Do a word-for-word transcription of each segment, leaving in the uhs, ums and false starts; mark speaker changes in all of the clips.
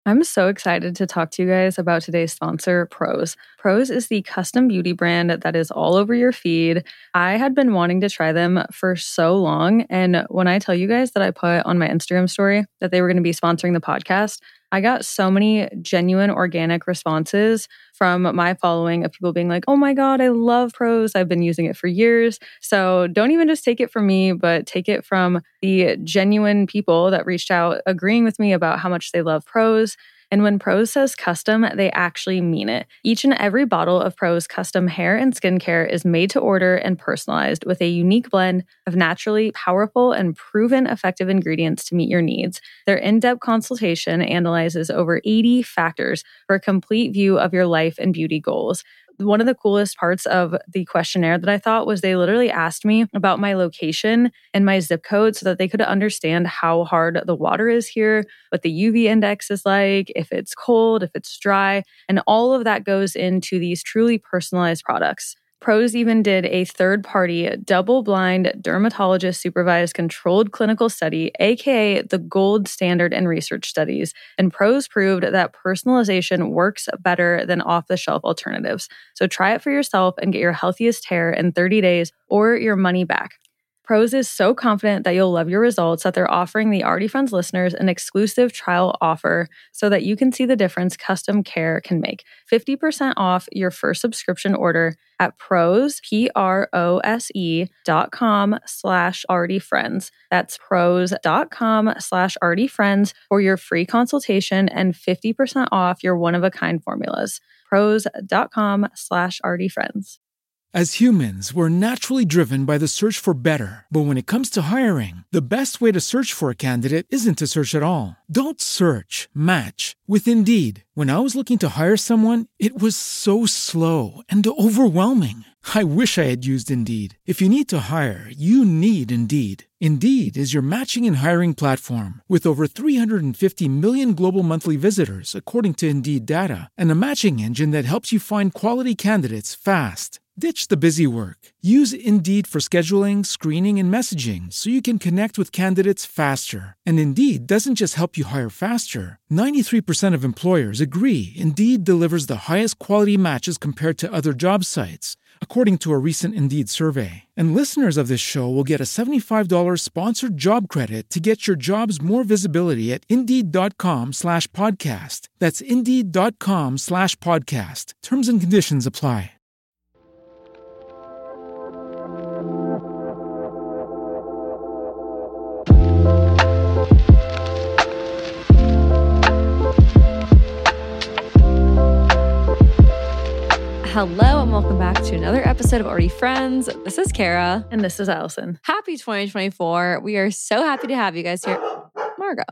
Speaker 1: I'm so excited to talk to you guys about today's sponsor, Prose. Prose is the custom beauty brand that is all over your feed. I had been wanting to try them for so long, and when I tell you guys that I put on my Instagram story that they were going to be sponsoring the podcast, I got so many genuine organic responses from my following of people being like, oh my God, I love Prose. I've been using it for years. So don't even just take it from me, but take it from the genuine people that reached out agreeing with me about how much they love Prose. And when Prose says custom, they actually mean it. Each and every bottle of Prose custom hair and skincare is made to order and personalized with a unique blend of naturally powerful and proven effective ingredients to meet your needs. Their in-depth consultation analyzes over eighty factors for a complete view of your life and beauty goals. One of the coolest parts of the questionnaire that I thought was they literally asked me about my location and my zip code so that they could understand how hard the water is here, what the U V index is like, if it's cold, if it's dry, and all of that goes into these truly personalized products. Prose even did a third-party, double-blind, dermatologist-supervised controlled clinical study, aka the gold standard in research studies, and Prose proved that personalization works better than off-the-shelf alternatives. So try it for yourself and get your healthiest hair in thirty days or your money back. Prose is so confident that you'll love your results that they're offering the Already Friends listeners an exclusive trial offer so that you can see the difference custom care can make. fifty percent off your first subscription order at prose, P-R-O-S-E dot com slash Already Friends. That's prose dot com slash Already Friends for your free consultation and fifty percent off your one-of-a-kind formulas. prose dot com slash Already Friends.
Speaker 2: As humans, we're naturally driven by the search for better. But when it comes to hiring, the best way to search for a candidate isn't to search at all. Don't search, match with Indeed. When I was looking to hire someone, it was so slow and overwhelming. I wish I had used Indeed. If you need to hire, you need Indeed. Indeed is your matching and hiring platform with over three hundred fifty million global monthly visitors, according to Indeed data, and a matching engine that helps you find quality candidates fast. Ditch the busy work. Use Indeed for scheduling, screening, and messaging so you can connect with candidates faster. And Indeed doesn't just help you hire faster. ninety-three percent of employers agree Indeed delivers the highest quality matches compared to other job sites, according to a recent Indeed survey. And listeners of this show will get a seventy-five dollars sponsored job credit to get your jobs more visibility at Indeed.com slash podcast. That's Indeed.com slash podcast. Terms and conditions apply.
Speaker 3: Hello and welcome back to another episode of Already Friends. This is Kara.
Speaker 1: And this is Allison.
Speaker 3: Happy twenty twenty-four. We are so happy to have you guys here. Margot.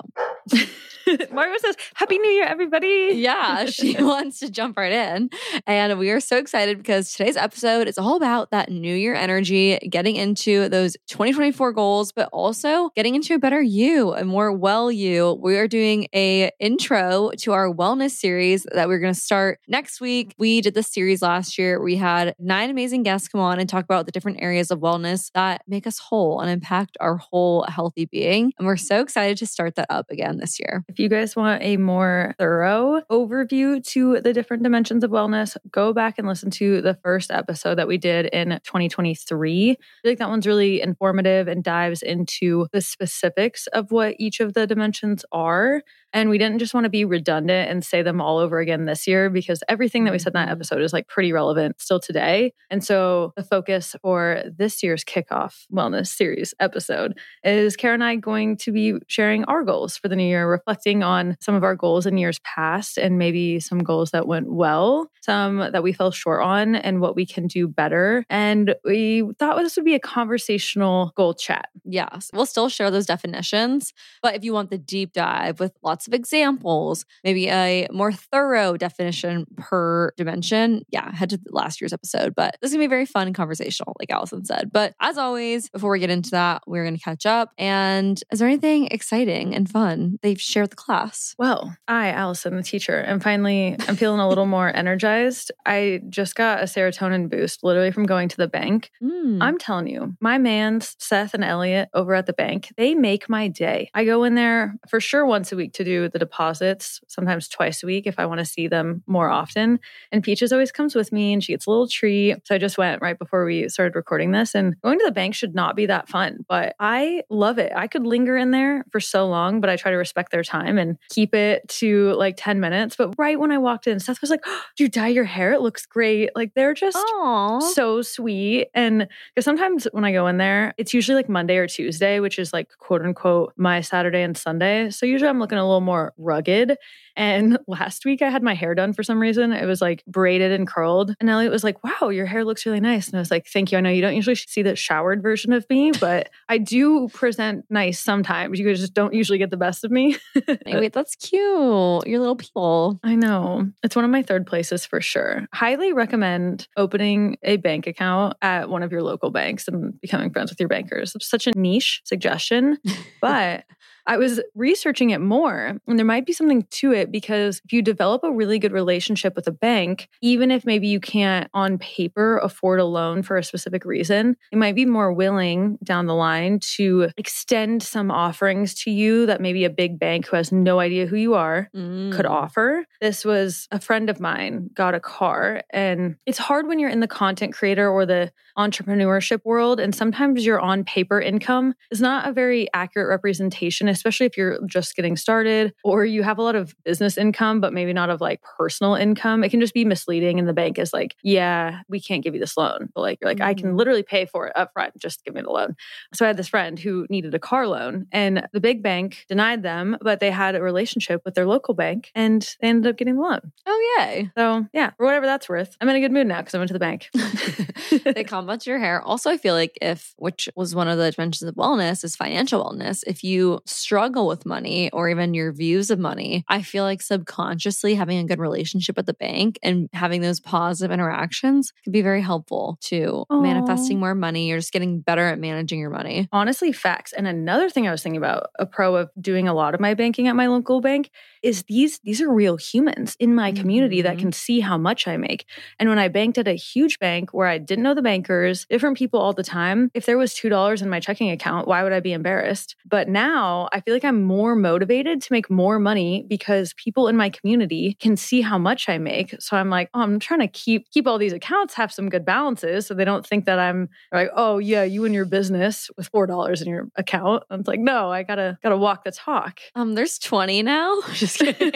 Speaker 1: Margot says, Happy New Year, everybody.
Speaker 3: Yeah, she wants to jump right in. And we are so excited because today's episode is all about that New Year energy, getting into those twenty twenty-four goals, but also getting into a better you, a more well you. We are doing a intro to our wellness series that we're going to start next week. We did this series last year. We had nine amazing guests come on and talk about the different areas of wellness that make us whole and impact our whole healthy being. And we're so excited to start that up again this year.
Speaker 1: If you guys want a more thorough overview to the different dimensions of wellness, go back and listen to the first episode that we did in twenty twenty-three. I feel like that one's really informative and dives into the specifics of what each of the dimensions are. And we didn't just want to be redundant and say them all over again this year because everything that we said in that episode is like pretty relevant still today. And so the focus for this year's kickoff wellness series episode is Kara and I going to be sharing our goals for the new year, reflecting on some of our goals in years past and maybe some goals that went well, some that we fell short on, and what we can do better. And we thought this would be a conversational goal chat.
Speaker 3: Yes, we'll still share those definitions, but if you want the deep dive with lots of examples, maybe a more thorough definition per dimension, yeah, head to last year's episode. But this is going to be very fun and conversational, like Allison said. But as always, before we get into that, we're going to catch up. And is there anything exciting and fun they've shared with the class?
Speaker 1: Well, I, Allison, the teacher, am finally, I'm feeling a little more energized. I just got a serotonin boost literally from going to the bank.
Speaker 3: Mm.
Speaker 1: I'm telling you, my mans, Seth and Elliot over at the bank, they make my day. I go in there for sure once a week to do do the deposits sometimes twice a week if I want to see them more often. And Peaches always comes with me and she gets a little treat. So I just went right before we started recording this, and going to the bank should not be that fun, but I love it. I could linger in there for so long, but I try to respect their time and keep it to like ten minutes. But right when I walked in, Seth was like, oh, do you dye your hair? It looks great. Like they're just
Speaker 3: Aww.
Speaker 1: so sweet. And because sometimes when I go in there, it's usually like Monday or Tuesday, which is like quote unquote my Saturday and Sunday. So usually I'm looking a little more rugged. And last week I had my hair done for some reason. It was like braided and curled. And Elliot was like, wow, your hair looks really nice. And I was like, thank you. I know you don't usually see the showered version of me, but I do present nice sometimes. You guys just don't usually get the best of me.
Speaker 3: Hey, wait, that's cute. Your little people.
Speaker 1: I know. It's one of my third places for sure. Highly recommend opening a bank account at one of your local banks and becoming friends with your bankers. It's such a niche suggestion, but I was researching it more, and there might be something to it because if you develop a really good relationship with a bank, even if maybe you can't on paper afford a loan for a specific reason, they might be more willing down the line to extend some offerings to you that maybe a big bank who has no idea who you are
Speaker 3: Mm.
Speaker 1: could offer. This was a friend of mine got a car, and it's hard when you're in the content creator or the entrepreneurship world, and sometimes your on paper income is not a very accurate representation, especially if you're just getting started or you have a lot of business income, but maybe not of like personal income. It can just be misleading. And the bank is like, yeah, we can't give you this loan. But like, you're like, mm-hmm. I can literally pay for it up front. Just give me the loan. So I had this friend who needed a car loan, and the big bank denied them, but they had a relationship with their local bank and they ended up getting the loan.
Speaker 3: Oh, yay.
Speaker 1: So yeah, for whatever that's worth, I'm in a good mood now because I went to the bank.
Speaker 3: They compliment your hair. Also, I feel like if, which was one of the dimensions of wellness, is financial wellness. If you struggle with money or even your views of money, I feel like subconsciously having a good relationship with the bank and having those positive interactions could be very helpful to
Speaker 1: Aww.
Speaker 3: manifesting more money or just getting better at managing your money.
Speaker 1: Honestly, facts. And another thing I was thinking about, a pro of doing a lot of my banking at my local bank, is these these are real humans in my community mm-hmm. that can see how much I make. And when I banked at a huge bank where I didn't know the bankers, different people all the time, if there was two dollars in my checking account, why would I be embarrassed? But now I feel like I'm more motivated to make more money because people in my community can see how much I make. So I'm like, oh, I'm trying to keep keep all these accounts, have some good balances so they don't think that I'm like, oh yeah, you and your business with four dollars in your account. And it's like, no, I gotta gotta walk the talk.
Speaker 3: Um, there's twenty now. Just kidding.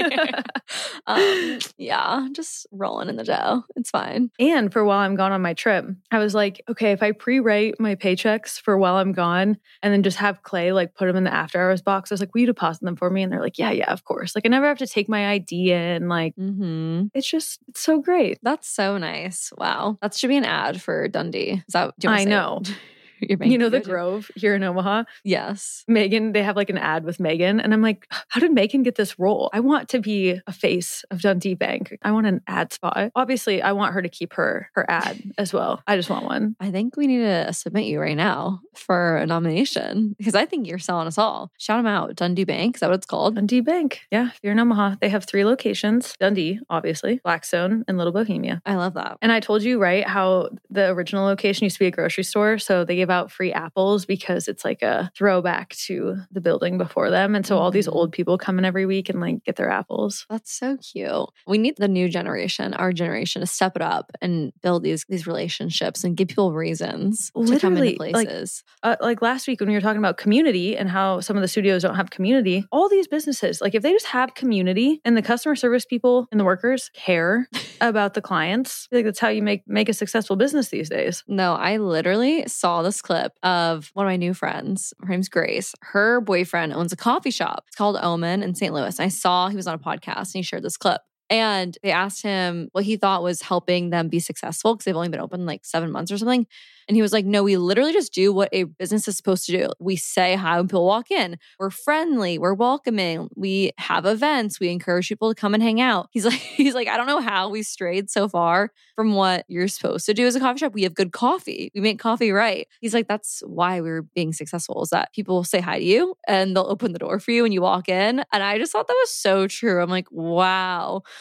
Speaker 3: um, yeah, just rolling in the dough. It's fine.
Speaker 1: And for while I'm gone on my trip, I was like, okay, if I pre-write my paychecks for while I'm gone and then just have Clay like put them in the after hours box, I was like, will you deposit them for me? And they're like, yeah, yeah, of course. Like I never have to take my I D in. Like
Speaker 3: mm-hmm.
Speaker 1: it's just, it's so great.
Speaker 3: That's so nice. Wow. That should be an ad for Dundee. Is that, do you want
Speaker 1: I
Speaker 3: to say
Speaker 1: know.
Speaker 3: It?
Speaker 1: You know the Grove here in Omaha?
Speaker 3: Yes.
Speaker 1: Megan, they have like an ad with Megan. And I'm like, how did Megan get this role? I want to be a face of Dundee Bank. I want an ad spot. Obviously, I want her to keep her her ad as well. I just want one.
Speaker 3: I think we need to submit you right now for a nomination because I think you're selling us all. Shout them out. Dundee Bank. Is that what it's called?
Speaker 1: Dundee Bank. Yeah. If you're in Omaha, they have three locations. Dundee, obviously, Blackstone, and Little Bohemia.
Speaker 3: I love that.
Speaker 1: And I told you, right, how the original location used to be a grocery store. So they give out free apples because it's like a throwback to the building before them. And so all these old people come in every week and like get their apples.
Speaker 3: That's so cute. We need the new generation, our generation, to step it up and build these these relationships and give people reasons
Speaker 1: Literally,
Speaker 3: to come into places.
Speaker 1: Like, uh, like last week when we were talking about community and how some of the studios don't have community, all these businesses, like if they just have community and the customer service people and the workers care about the clients, I feel like that's how you make, make a successful business these days.
Speaker 3: No, I literally saw this clip of one of my new friends. Her name's Grace. Her boyfriend owns a coffee shop. It's called Omen in Saint Louis. And I saw he was on a podcast and he shared this clip. And they asked him what he thought was helping them be successful because they've only been open like seven months or something. And he was like, no, we literally just do what a business is supposed to do. We say hi when people walk in. We're friendly. We're welcoming. We have events. We encourage people to come and hang out. He's like, he's like, I don't know how we strayed so far from what you're supposed to do as a coffee shop. We have good coffee. We make coffee right. He's like, that's why we're being successful is that people say hi to you and they'll open the door for you when you walk in. And I just thought that was so true. I'm like, wow.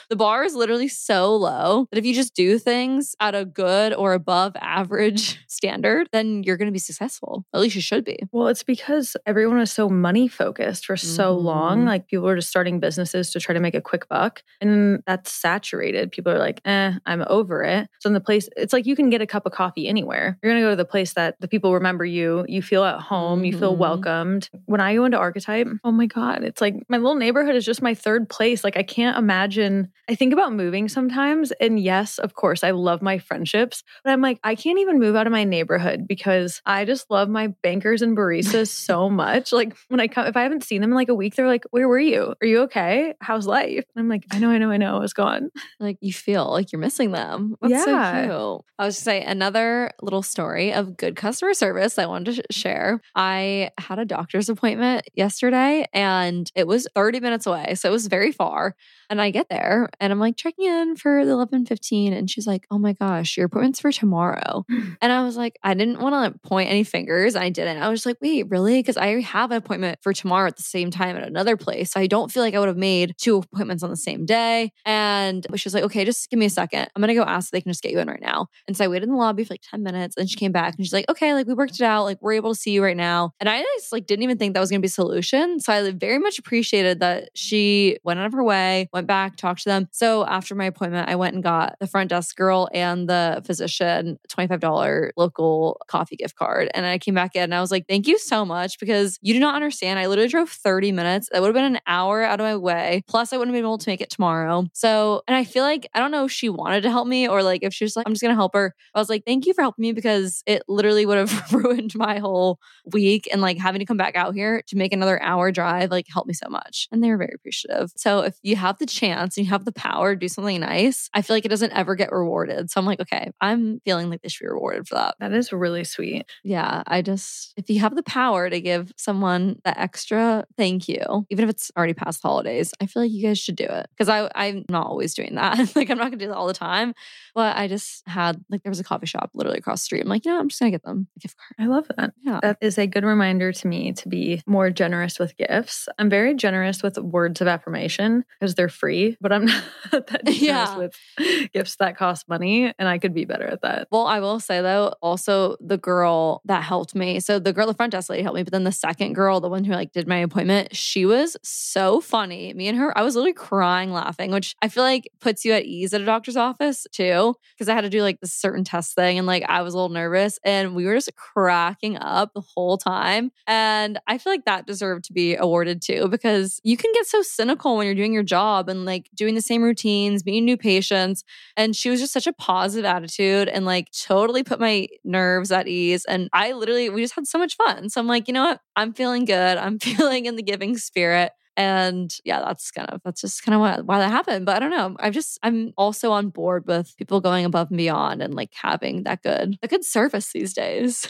Speaker 3: The bar is literally so low that if you just do things at a good or above average standard, then you're going to be successful. At least you should be.
Speaker 1: Well, it's because everyone was so money focused for so
Speaker 3: Mhm.
Speaker 1: long. Like people were just starting businesses to try to make a quick buck. And that's saturated. People are like, eh, I'm over it. So in the place, it's like you can get a cup of coffee anywhere. You're going to go to the place that the people remember you. You feel at home. You feel
Speaker 3: Mhm.
Speaker 1: welcomed. When I go into Archetype, oh my God, it's like my little neighborhood is just my third place. Like I can't imagine. I think about moving sometimes. And yes, of course, I love my friendships. But I'm like, I can't even move out of my neighborhood because I just love my bankers and baristas so much. Like when I come, if I haven't seen them in like a week, they're like, where were you? Are you okay? How's life? And I'm like, I know, I know, I know. It's gone.
Speaker 3: Like you feel like you're missing them. That's
Speaker 1: Yeah.
Speaker 3: so cute. I was just say another little story of good customer service I wanted to sh- share. I had a doctor's appointment yesterday and it was thirty minutes away. So it was very far. And I get there and I'm like checking in for the eleven fifteen. And she's like, oh my gosh, your appointment's for tomorrow. And I was like, I didn't want to point any fingers. I didn't. I was like, wait, really? Because I have an appointment for tomorrow at the same time at another place. So I don't feel like I would have made two appointments on the same day. And she was like, okay, just give me a second. I'm going to go ask if they can just get you in right now. And so I waited in the lobby for like ten minutes and she came back and she's like, okay, like we worked it out. Like we're able to see you right now. And I just like didn't even think that was going to be a solution. So I very much appreciated that she went out of her way, went back, talked to them. So after my appointment, I went and got the front desk girl and the physician twenty-five dollars local coffee gift card. And I came back in and I was like, thank you so much because you do not understand. I literally drove thirty minutes. That would have been an hour out of my way. Plus I wouldn't have been able to make it tomorrow. So, and I feel like, I don't know if she wanted to help me or like if she was like, I'm just going to help her. I was like, thank you for helping me because it literally would have ruined my whole week and like having to come back out here to make another hour drive, like helped me so much. And they were very appreciative. So if you have the chance and you have the power to do something nice, I feel like it doesn't ever get rewarded. So I'm like, okay, I'm feeling like they should be rewarded for that.
Speaker 1: That is really sweet.
Speaker 3: Yeah, I just, if you have the power to give someone that extra thank you, even if it's already past the holidays, I feel like you guys should do it. Because I I'm not always doing that. Like I'm not gonna do that all the time. But I just had, like there was a coffee shop literally across the street. I'm like, you know, I'm just gonna get them a gift card.
Speaker 1: I love that.
Speaker 3: Yeah.
Speaker 1: That is a good reminder to me to be more generous with gifts. I'm very generous with words of affirmation because they're free, but I'm not that generous
Speaker 3: Yeah.
Speaker 1: with gifts that cost money. And I could be better at that.
Speaker 3: Well, I will say though, also the girl that helped me. So the girl, the front desk lady helped me, but then the second girl, the one who like did my appointment, she was so funny. Me and her, I was literally crying laughing, which I feel like puts you at ease at a doctor's office too. Cause I had to do like this certain test thing and like I was a little nervous and we were just cracking up the whole time. And I feel like that deserved to be awarded too, because you can get so cynical when you're doing your job and like doing the same routines, meeting new patients. And she was just such a positive attitude and like totally put my nerves at ease. And I literally, we just had so much fun. So I'm like, you know what? I'm feeling good. I'm feeling in the giving spirit. And yeah, that's kind of, that's just kind of why, why that happened. But I don't know. I'm just, I'm also on board with people going above and beyond and like having that good, a good service these days.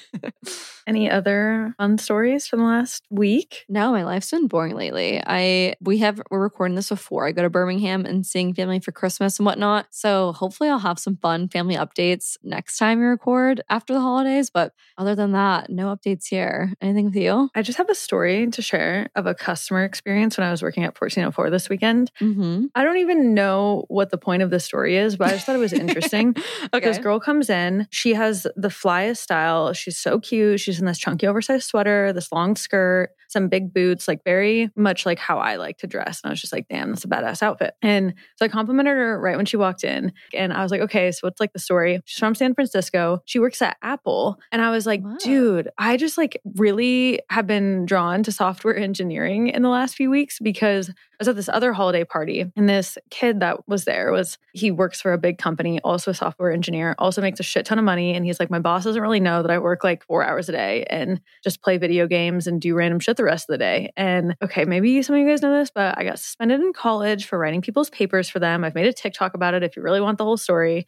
Speaker 1: Any other fun stories from the last week?
Speaker 3: No, my life's been boring lately. I, we have, we're recording this before I go to Birmingham and seeing family for Christmas and whatnot. So hopefully I'll have some fun family updates next time we record after the holidays. But other than that, no updates here. Anything with you?
Speaker 1: I just have a story to share of a customer experience when I was working at fourteen oh four this weekend.
Speaker 3: Mm-hmm.
Speaker 1: I don't even know what the point of the story is, but I just thought it was interesting.
Speaker 3: Okay.
Speaker 1: This girl comes in. She has the flyest style. She's so cute. She's in this chunky oversized sweater, this long skirt, some big boots, like very much like how I like to dress. And I was just like, damn, that's a badass outfit. And so I complimented her right when she walked in. And I was like, okay, so what's like the story? She's from San Francisco. She works at Apple. And I was like,
Speaker 3: Wow.
Speaker 1: dude, I just like really have been drawn to software engineering in the last few weeks because I was at this other holiday party and this kid that was there was, he works for a big company, also a software engineer, also makes a shit ton of money. And he's like, my boss doesn't really know that I work like four hours a day and just play video games and do random shit the rest of the day. And okay, maybe some of you guys know this, but I got suspended in college for writing people's papers for them. I've made a TikTok about it if you really want the whole story.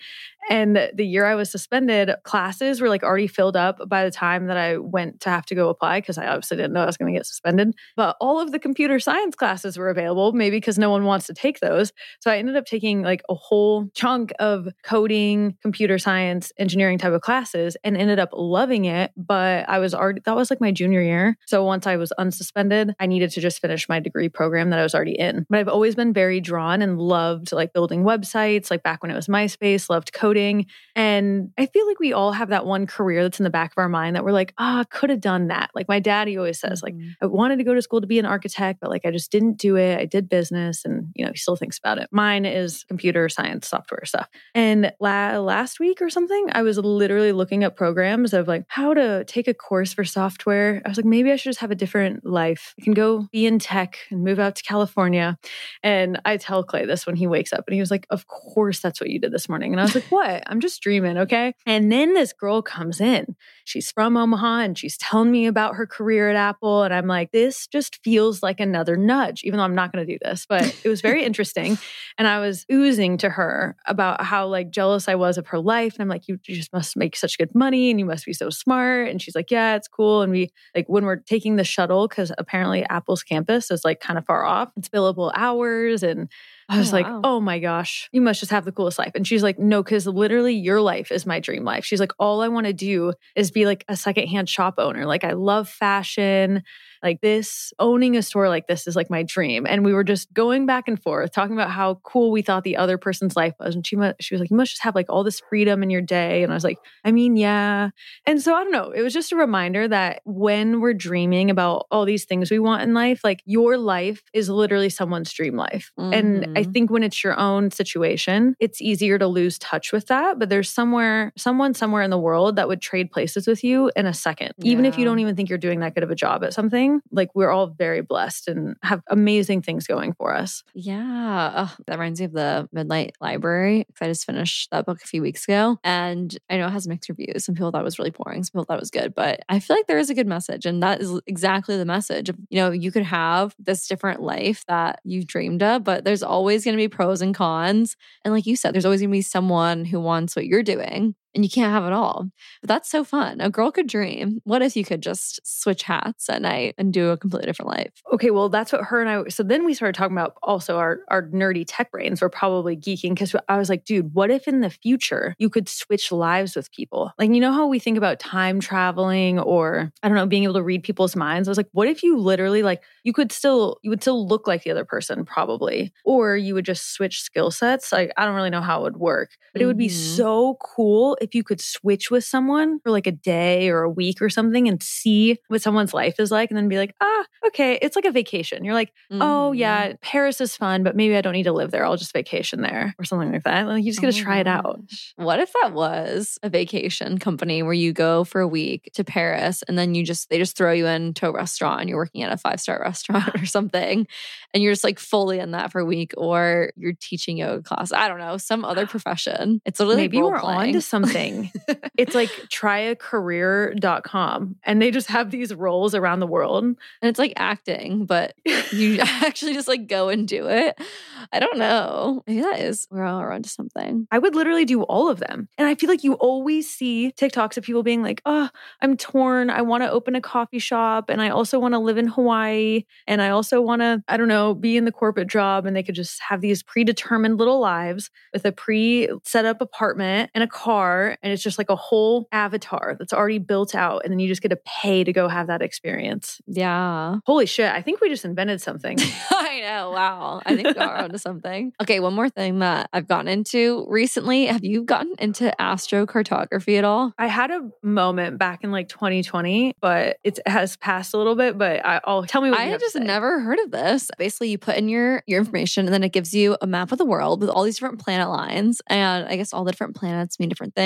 Speaker 1: And the year I was suspended, classes were like already filled up by the time that I went to have to go apply because I obviously didn't know I was going to get suspended. But all of the computer science classes were available, maybe because no one wants to take those. So I ended up taking like a whole chunk of coding, computer science, engineering type of classes and ended up loving it. But I was already, that was like my junior year. So once I was unsuspended, I needed to just finish my degree program that I was already in. But I've always been very drawn and loved like building websites, like back when it was MySpace, loved coding. And I feel like we all have that one career that's in the back of our mind that we're like, ah, oh, could have done that. Like my daddy always says, mm-hmm. like, I wanted to go to school to be an architect, but like I just didn't do it. I did business and, you know, he still thinks about it. Mine is computer science, software stuff. And la- last week or something, I was literally looking up programs of like how to take a course for software. I was like, maybe I should just have a different life. I can go be in tech and move out to California. And I tell Clay this when he wakes up and he was like, of course that's what you did this morning. And I was like, what? I'm just dreaming, okay? And then this girl comes in. She's from Omaha and she's telling me about her career at Apple. And I'm like, this just feels like another nudge, even though I'm not going to do this. But it was very interesting. And I was oozing to her about how like jealous I was of her life. And I'm like, you, you just must make such good money and you must be so smart. And she's like, yeah, it's cool. And we like when we're taking the shuttle, because apparently Apple's campus is like kind of far off, it's billable hours. And I was oh, like, wow. oh my gosh, you must just have the coolest life. And she's like, no, because literally your life is my dream life. She's like, all I want to do is be like a secondhand shop owner. Like I love fashion. Like this, owning a store like this is like my dream. And we were just going back and forth, talking about how cool we thought the other person's life was. And she, mu- she was like, you must just have like all this freedom in your day. And I was like, I mean, yeah. And so I don't know. It was just a reminder that when we're dreaming about all these things we want in life, like your life is literally someone's dream life. Mm-hmm. And I think when it's your own situation, it's easier to lose touch with that. But there's somewhere, someone somewhere in the world that would trade places with you in a second. Yeah. Even if you don't even think you're doing that good of a job at something. Like we're all very blessed and have amazing things going for us.
Speaker 3: Yeah. Oh, that reminds me of the Midnight Library. Because I just finished that book a few weeks ago. And I know it has mixed reviews. Some people thought it was really boring. Some people thought it was good. But I feel like there is a good message. And that is exactly the message. You know, you could have this different life that you've dreamed of, but there's always going to be pros and cons. And like you said, there's always going to be someone who wants what you're doing. And you can't have it all. But that's so fun. A girl could dream. What if you could just switch hats at night and do a completely different life?
Speaker 1: Okay, well, that's what her and I, so then we started talking about also our, our nerdy tech brains were probably geeking because I was like, dude, what if in the future you could switch lives with people? Like, you know how we think about time traveling or, I don't know, being able to read people's minds? I was like, what if you literally like, you could still, you would still look like the other person probably, or you would just switch skill sets. Like, I don't really know how it would work, but mm-hmm. it would be so cool if you could switch with someone for like a day or a week or something and see what someone's life is like and then be like, ah, okay, it's like a vacation. You're like, mm-hmm. oh yeah, Paris is fun, but maybe I don't need to live there. I'll just vacation there or something like that. Like you just got to oh try it out.
Speaker 3: What if that was a vacation company where you go for a week to Paris and then you just, they just throw you into a restaurant and you're working at a five-star restaurant or something and you're just like fully in that for a week, or you're teaching yoga class. I don't know, some other profession. It's literally
Speaker 1: maybe
Speaker 3: role
Speaker 1: we're
Speaker 3: playing.
Speaker 1: on to something. It's like try a career dot com and they just have these roles around the world.
Speaker 3: And it's like acting, but you actually just like go and do it. I don't know. Maybe that is, we're all around to something.
Speaker 1: I would literally do all of them. And I feel like you always see TikToks of people being like, oh, I'm torn. I want to open a coffee shop and I also want to live in Hawaii. And I also want to, I don't know, be in the corporate job. And they could just have these predetermined little lives with a pre-set up apartment and a car. And it's just like a whole avatar that's already built out. And then you just get to pay to go have that experience.
Speaker 3: Yeah.
Speaker 1: Holy shit. I think we just invented something.
Speaker 3: I know. Wow. I think we are onto something. Okay. One more thing that I've gotten into recently. Have you gotten into astrocartography at all?
Speaker 1: I had a moment back in like twenty twenty, but it has passed a little bit, but I, I'll tell me what
Speaker 3: I
Speaker 1: you have
Speaker 3: had just
Speaker 1: to say.
Speaker 3: Never heard of this. Basically, you put in your, your information and then it gives you a map of the world with all these different planet lines. And I guess all the different planets mean different things.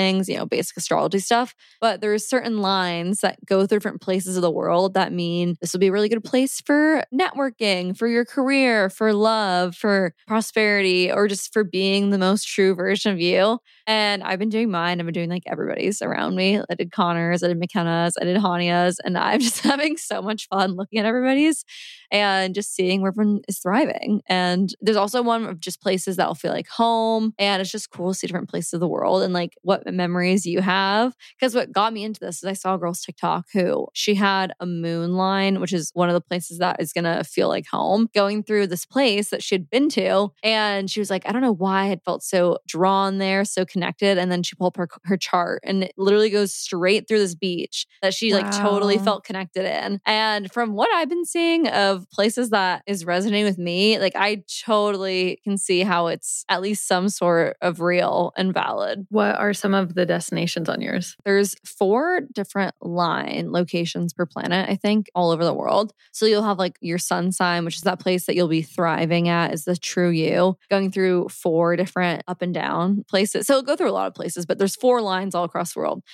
Speaker 3: things, you know, basic astrology stuff. But there's certain lines that go through different places of the world that mean this will be a really good place for networking, for your career, for love, for prosperity, or just for being the most true version of you. And I've been doing mine. I've been doing like everybody's around me. I did Connor's, I did McKenna's, I did Hania's, and I'm just having so much fun looking at everybody's and just seeing where everyone is thriving. And there's also one of just places that will feel like home. And it's just cool to see different places of the world and like what memories you have. Because what got me into this is I saw a girl's TikTok who she had a moon line, which is one of the places that is going to feel like home, going through this place that she had been to. And she was like, I don't know why I had felt so drawn there, so connected. And then she pulled up her, her chart and it literally goes straight through this beach that she
Speaker 1: Wow.
Speaker 3: like totally felt connected in. And from what I've been seeing of places that is resonating with me, like I totally can see how it's at least some sort of real and valid.
Speaker 1: What are some of the destinations on yours?
Speaker 3: There's four different line locations per planet, I think, all over the world. So you'll have like your sun sign, which is that place that you'll be thriving at, is the true you, going through four different up and down places. So it'll go through a lot of places, but there's four lines all across the world.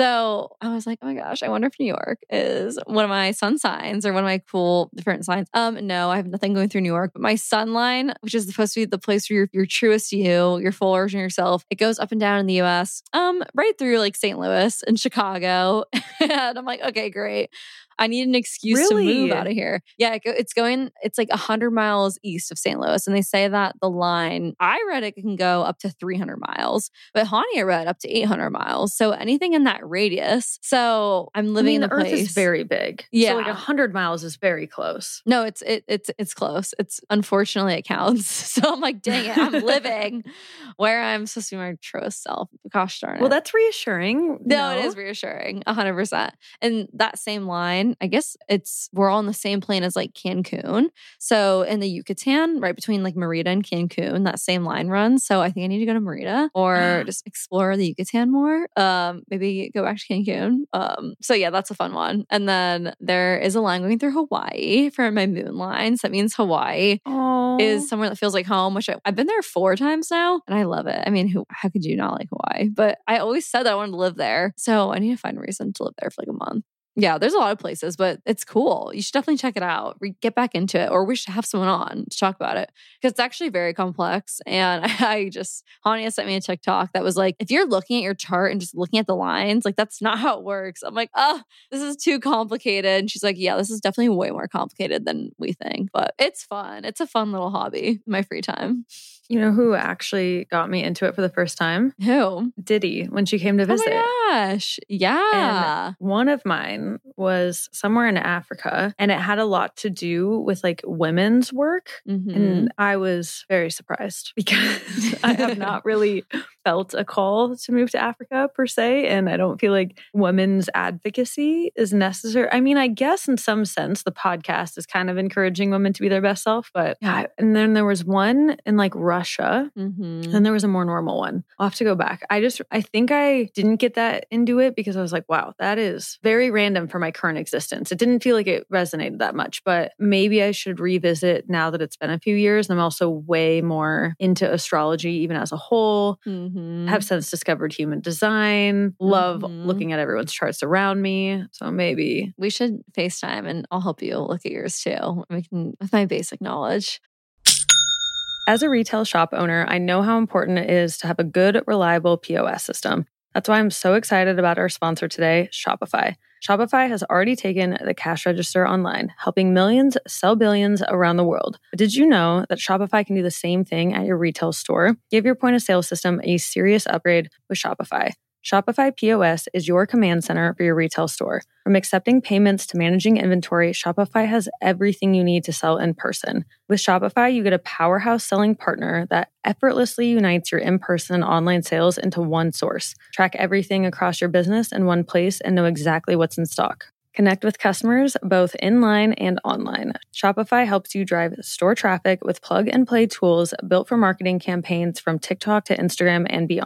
Speaker 3: So I was like, oh my gosh, I wonder if New York is one of my sun signs or one of my cool different signs. Um, no, I have nothing going through New York, but my sun line, which is supposed to be the place where you're your truest you, your full version of yourself, it goes up and down in the U S, um, right through like Saint Louis and Chicago. And I'm like, okay, great. I need an excuse
Speaker 1: Really?
Speaker 3: to move out of here. Yeah, it go, it's going, it's like one hundred miles east of Saint Louis. And they say that the line, I read it can go up to three hundred miles, but Hania read up to eight hundred miles. So anything in that radius. So I'm living
Speaker 1: I mean,
Speaker 3: in
Speaker 1: the
Speaker 3: a
Speaker 1: Earth
Speaker 3: place.
Speaker 1: is very big.
Speaker 3: Yeah.
Speaker 1: So like one hundred miles is very close.
Speaker 3: No, it's it, it's it's close. It's unfortunately it counts. So I'm like, dang it, I'm living where I'm supposed to be my truest self. Gosh darn it.
Speaker 1: Well, that's reassuring.
Speaker 3: No, it is reassuring. A hundred percent. And that same line, I guess it's we're all on the same plane as like Cancun. So in the Yucatan, right between like Merida and Cancun, that same line runs. So I think I need to go to Merida or just explore the Yucatan more. Um, maybe go back to Cancun. Um, so yeah, that's a fun one. And then there is a line going through Hawaii for my moon line. So that means Hawaii
Speaker 1: Aww.
Speaker 3: is somewhere that feels like home, which I, I've been there four times now and I love it. I mean, who, how could you not like Hawaii? But I always said that I wanted to live there. So I need to find a reason to live there for like a month. Yeah, there's a lot of places, but it's cool. You should definitely check it out. Re- get back into it, or we should have someone on to talk about it because it's actually very complex. And I, I just, Hania sent me a TikTok that was like, if you're looking at your chart and just looking at the lines, like that's not how it works. I'm like, oh, this is too complicated. And she's like, yeah, this is definitely way more complicated than we think, but it's fun. It's a fun little hobby in my free time.
Speaker 1: You know who actually got me into it for the first time?
Speaker 3: Who?
Speaker 1: Diddy, when she came to visit.
Speaker 3: Oh my gosh. Yeah.
Speaker 1: And one of mine was somewhere in Africa, and it had a lot to do with like women's work.
Speaker 3: Mm-hmm.
Speaker 1: And I was very surprised because I have not really felt a call to move to Africa per se. And I don't feel like women's advocacy is necessary. I mean, I guess in some sense, the podcast is kind of encouraging women to be their best self. But yeah, and then there was one in like Russia.
Speaker 3: Mm-hmm.
Speaker 1: Then there was a more normal one. I'll have to go back. I just, I think I didn't get that into it because I was like, wow, that is very random for my current existence. It didn't feel like it resonated that much, but maybe I should revisit now that it's been a few years. And I'm also way more into astrology, even as a whole.
Speaker 3: Mm-hmm.
Speaker 1: Have since discovered human design, love
Speaker 3: Mm-hmm.
Speaker 1: looking at everyone's charts around me. So maybe.
Speaker 3: We should FaceTime and I'll help you look at yours too. We can, with my basic knowledge.
Speaker 1: As a retail shop owner, I know how important it is to have a good, reliable P O S system. That's why I'm so excited about our sponsor today, Shopify. Shopify has already taken the cash register online, helping millions sell billions around the world. But did you know that Shopify can do the same thing at your retail store? Give your point of sale system a serious upgrade with Shopify. Shopify P O S is your command center for your retail store. From accepting payments to managing inventory, Shopify has everything you need to sell in person. With Shopify, you get a powerhouse selling partner that effortlessly unites your in-person and online sales into one source. Track everything across your business in one place and know exactly what's in stock. Connect with customers both inline and online. Shopify helps you drive store traffic with plug-and-play tools built for marketing campaigns from TikTok to Instagram and beyond.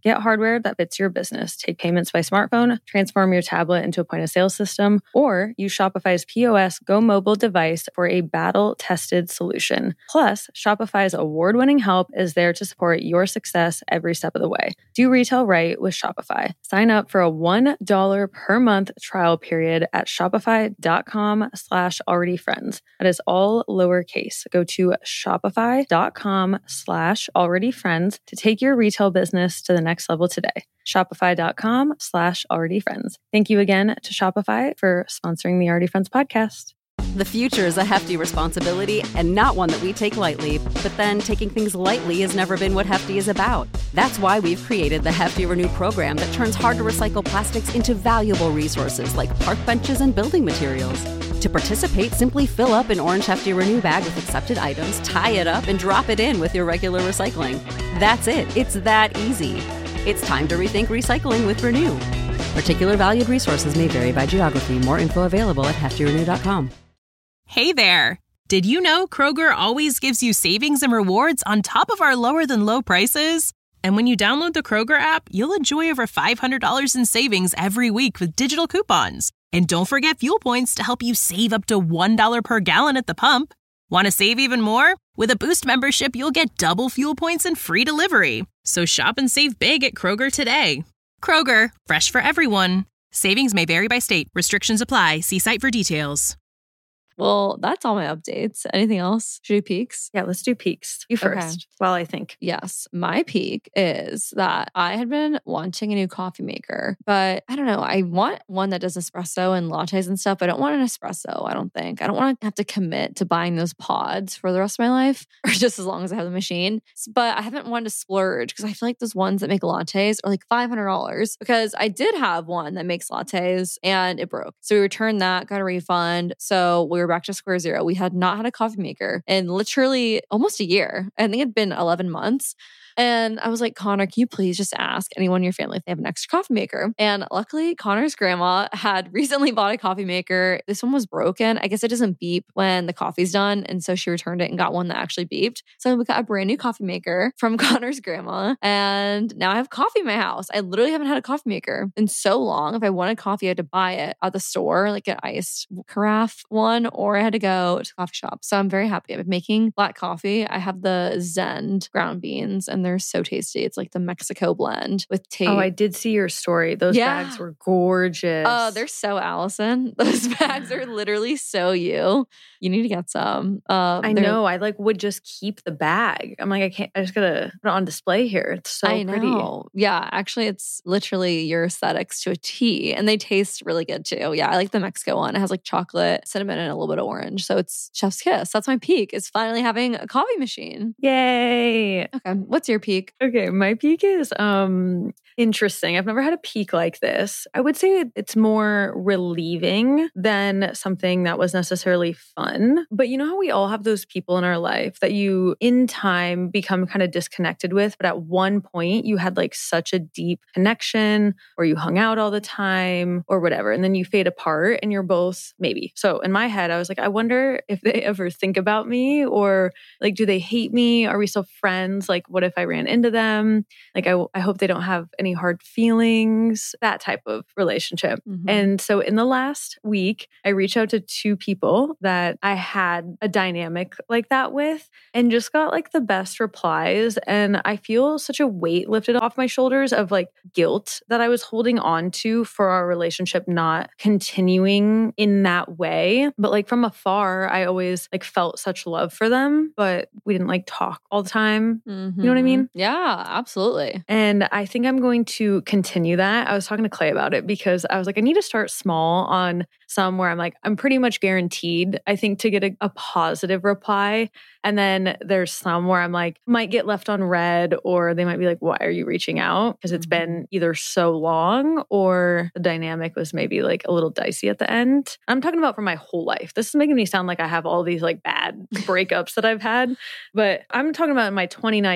Speaker 1: Get hardware that fits your business. Take payments by smartphone, transform your tablet into a point of sale system, or use Shopify's P O S Go mobile device for a battle-tested solution. Plus, Shopify's award-winning help is there to support your success every step of the way. Do retail right with Shopify. Sign up for a one dollar per month trial period at shopify.com slash already friends. That is all lowercase. Go to shopify.com slash already friends to take your retail business to the next level today. Shopify.com slash already friends. Thank you again to Shopify for sponsoring the Already Friends podcast.
Speaker 4: The future is a hefty responsibility and not one that we take lightly. But then taking things lightly has never been what Hefty is about. That's why we've created the Hefty Renew program that turns hard-to-recycle plastics into valuable resources like park benches and building materials. To participate, simply fill up an orange Hefty Renew bag with accepted items, tie it up, and drop it in with your regular recycling. That's it. It's that easy. It's time to rethink recycling with Renew. Particular valued resources may vary by geography. More info available at hefty renew dot com.
Speaker 5: Hey there! Did you know Kroger always gives you savings and rewards on top of our lower-than-low prices? And when you download the Kroger app, you'll enjoy over five hundred dollars in savings every week with digital coupons. And don't forget fuel points to help you save up to one dollar per gallon at the pump. Want to save even more? With a Boost membership, you'll get double fuel points and free delivery. So shop and save big at Kroger today. Kroger, fresh for everyone. Savings may vary by state. Restrictions apply. See site for details.
Speaker 3: Well, that's all my updates. Anything else? Should we do peaks?
Speaker 1: Yeah, let's do peaks. You first,
Speaker 3: Okay.
Speaker 1: while I think.
Speaker 3: Yes. My peak is that I had been wanting a new coffee maker, but I don't know. I want one that does espresso and lattes and stuff. But I don't want an espresso, I don't think. I don't want to have to commit to buying those pods for the rest of my life, or just as long as I have the machine. But I haven't wanted to splurge because I feel like those ones that make lattes are like five hundred dollars, because I did have one that makes lattes and it broke. So we returned that, got a refund. So we were back to square zero. We had not had a coffee maker in literally almost a year. I think it'd been eleven months. And I was like, Connor, can you please just ask anyone in your family if they have an extra coffee maker? And luckily, Connor's grandma had recently bought a coffee maker. This one was broken. I guess it doesn't beep when the coffee's done. And so she returned it and got one that actually beeped. So we got a brand new coffee maker from Connor's grandma. And now I have coffee in my house. I literally haven't had a coffee maker in so long. If I wanted coffee, I had to buy it at the store, like an iced carafe one, or I had to go to the coffee shop. So I'm very happy. I'm making black coffee. I have the Zend ground beans, and they're so tasty. It's like the Mexico blend with tea.
Speaker 1: Oh, I did see your story. Those
Speaker 3: Yeah.
Speaker 1: bags were gorgeous.
Speaker 3: Oh, they're so Allison. Those bags are literally so you. You need to get some. Um,
Speaker 1: I
Speaker 3: they're-
Speaker 1: know. I like would just keep the bag. I'm like, I can't. I just gotta put it on display here. It's so
Speaker 3: I
Speaker 1: pretty.
Speaker 3: know. Yeah, actually, it's literally your aesthetics to a T, and they taste really good too. Yeah, I like the Mexico one. It has like chocolate, cinnamon, and a little bit of orange. So it's chef's kiss. That's my peak, is finally having a coffee machine.
Speaker 1: Yay!
Speaker 3: Okay, what's your peak?
Speaker 1: Okay, my peak is um interesting. I've never had a peak like this. I would say it's more relieving than something that was necessarily fun. But you know how we all have those people in our life that you in time become kind of disconnected with, but at one point you had like such a deep connection, or you hung out all the time or whatever, and then you fade apart and you're both maybe. So in my head, I was like, I wonder if they ever think about me, or like, do they hate me? Are we still friends? Like, what if I ran into them? Like, I, I hope they don't have any hard feelings, that type of relationship.
Speaker 3: Mhm.
Speaker 1: And so in the last week, I reached out to two people that I had a dynamic like that with, and just got like the best replies. And I feel such a weight lifted off my shoulders of like guilt that I was holding on to for our relationship not continuing in that way. But like from afar, I always like felt such love for them, but we didn't like talk all the time. You know what I mean?
Speaker 3: Mhm. Yeah, absolutely.
Speaker 1: And I think I'm going to continue that. I was talking to Clay about it because I was like, I need to start small on some where I'm like, I'm pretty much guaranteed, I think, to get a, a positive reply. And then there's some where I'm like, might get left on red, or they might be like, why are you reaching out? Because it's been either so long, or the dynamic was maybe like a little dicey at the end. I'm talking about for my whole life. This is making me sound like I have all these like bad breakups that I've had, but I'm talking about in my twenty-nine years. I'm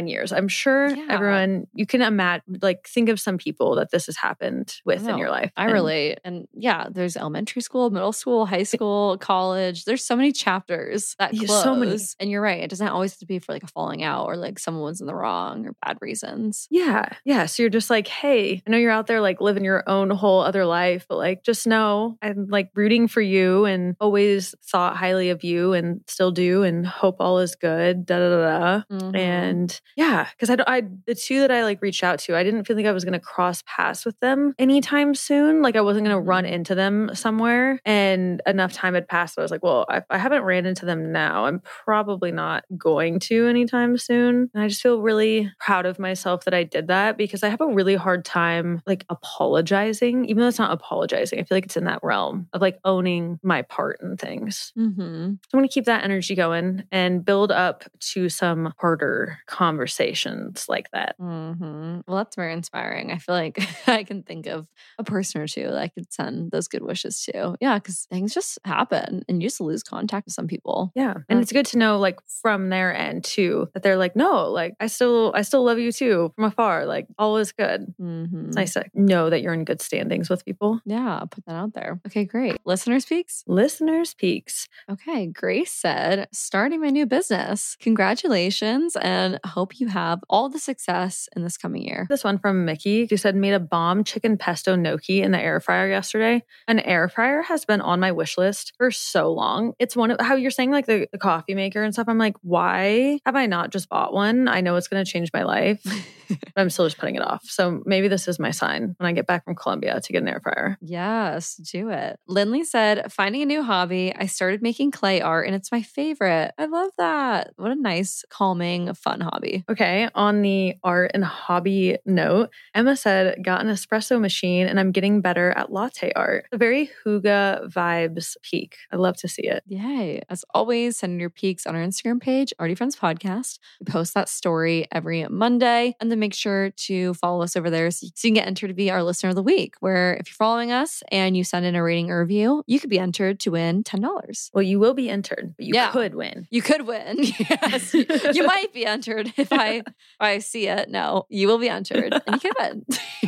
Speaker 1: I'm sure
Speaker 3: Yeah.
Speaker 1: everyone, you can imagine, like think of some people that this has happened with in
Speaker 3: No,
Speaker 1: your life.
Speaker 3: I
Speaker 1: And
Speaker 3: relate. And yeah, there's elementary school, middle school, high school, college. There's so many chapters that
Speaker 1: Yeah,
Speaker 3: close.
Speaker 1: so many.
Speaker 3: And you're right. It doesn't always have to be for like a falling out or like someone was in the wrong or bad reasons.
Speaker 1: Yeah. Yeah. So you're just like, hey, I know you're out there like living your own whole other life, but like just know I'm like rooting for you and always thought highly of you and still do and hope all is good. Da da da da.
Speaker 3: Mhm.
Speaker 1: And yeah, because I, don't- I, the two that I like reached out to, I didn't feel like I was going to cross paths with them anytime soon. Like I wasn't going to run
Speaker 3: Mhm.
Speaker 1: into them somewhere. And enough time had passed. I was like, well, I, I haven't ran into them now. I'm probably not going to anytime soon. And I just feel really proud of myself that I did that because I have a really hard time like apologizing, even though it's not apologizing. I feel like it's in that realm of like owning my part in things.
Speaker 3: Mhm.
Speaker 1: So I'm going to keep that energy going and build up to some harder conversations like that.
Speaker 3: Mhm. Well, that's very inspiring. I feel like I can think of a person or two that I could send those good wishes to. Yeah, because things just happen and you just lose contact with some people.
Speaker 1: Yeah. And it's good to know like from their end too, that they're like, no, like I still, I still love you too from afar. Like all is good.
Speaker 3: Mhm.
Speaker 1: It's nice to know that you're in good standings with people.
Speaker 3: Yeah, put that out there. Okay, great. Listener speaks.
Speaker 1: Listeners peaks.
Speaker 3: Okay, Grace said, starting my new business. Congratulations, and hope you have all the success in this coming year.
Speaker 1: This one from Mickey, who said made a bomb chicken pesto gnocchi in the air fryer yesterday. An air fryer has been on my wish list for so long. It's one of how you're saying like the, the coffee maker and stuff. I'm like, why have I not just bought one? I know it's going to change my life, but I'm still just putting it off. So maybe this is my sign when I get back from Colombia to get an air fryer.
Speaker 3: Yes, do it. Lindley said, finding a new hobby. I started making clay art and it's my favorite. I love that. What a nice, calming, fun hobby.
Speaker 1: Okay, on the art and hobby note, Emma said, got an espresso machine and I'm getting better at latte art. A very Hygge vibes peak. I love to see it.
Speaker 3: Yay. As always, send in your peaks on our Instagram page, Arty Friends Podcast. We post that story every Monday. And then make sure to follow us over there so you can get entered to be our listener of the week, where if you're following us and you send in a rating or review, you could be entered to win ten dollars.
Speaker 1: Well, you will be entered, but you
Speaker 3: Yeah.
Speaker 1: could win.
Speaker 3: You could win. Yes. you, you might be entered if I if I see it. No, you will be entered and you can win.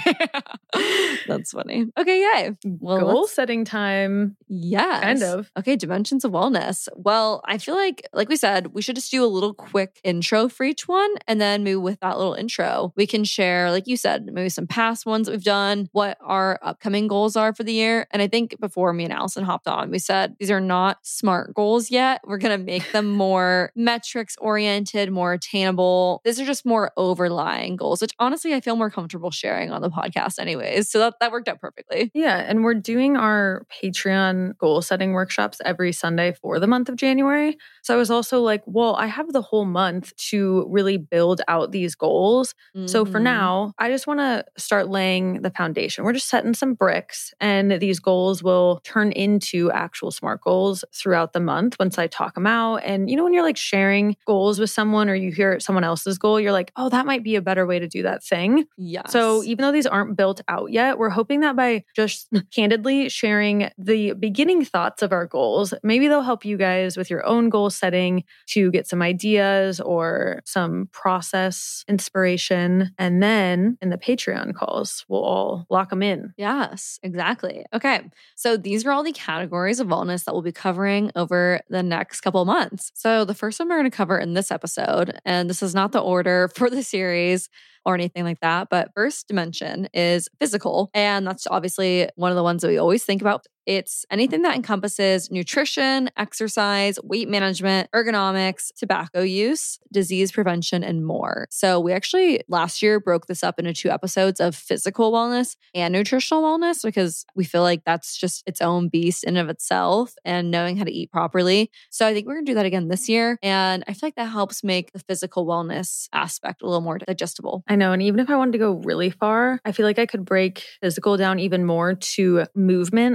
Speaker 3: That's funny. Okay, yay. Well,
Speaker 1: Goal
Speaker 3: let's-
Speaker 1: setting time.
Speaker 3: Yes.
Speaker 1: Kind of.
Speaker 3: Okay, dimensions of wellness. Well, I feel like, like we said, we should just do a little quick intro for each one. And then maybe with that little intro, we can share, like you said, maybe some past ones that we've done, what our upcoming goals are for the year. And I think before me and Allison hopped on, we said these are not SMART goals yet. We're going to make them more metrics oriented, more attainable. These are just more overlying goals, which honestly, I feel more comfortable sharing on the podcast anyways. So that, that worked out perfectly.
Speaker 1: Yeah. And we're doing our Patreon goal setting workshops every Sunday for the month of January. So I was also like, well, I have the whole month to really build out these goals. So for
Speaker 3: Mhm.
Speaker 1: now, I just want to start laying the foundation. We're just setting some bricks and these goals will turn into actual SMART goals throughout the month once I talk them out. And you know, when you're like sharing goals with someone or you hear someone else's goal, you're like, oh, that might be a better way to do that thing.
Speaker 3: Yes.
Speaker 1: So even though these aren't built out yet, we're hoping that by just candidly sharing the beginning thoughts of our goals, maybe they'll help you guys with your own goal setting to get some ideas or some process inspiration. And then in the Patreon calls, we'll all lock them in.
Speaker 3: Yes, exactly. Okay. So these are all the categories of wellness that we'll be covering over the next couple of months. So the first one we're going to cover in this episode, and this is not the order for the series or anything like that, but first dimension is physical. And that's obviously one of the ones that we always think about. It's anything that encompasses nutrition, exercise, weight management, ergonomics, tobacco use, disease prevention, and more. So we actually last year broke this up into two episodes of physical wellness and nutritional wellness because we feel like that's just its own beast in and of itself and knowing how to eat properly. So I think we're going to do that again this year. And I feel like that helps make the physical wellness aspect a little more digestible.
Speaker 1: I know. And even if I wanted to go really far, I feel like I could break physical down even more to movement oriented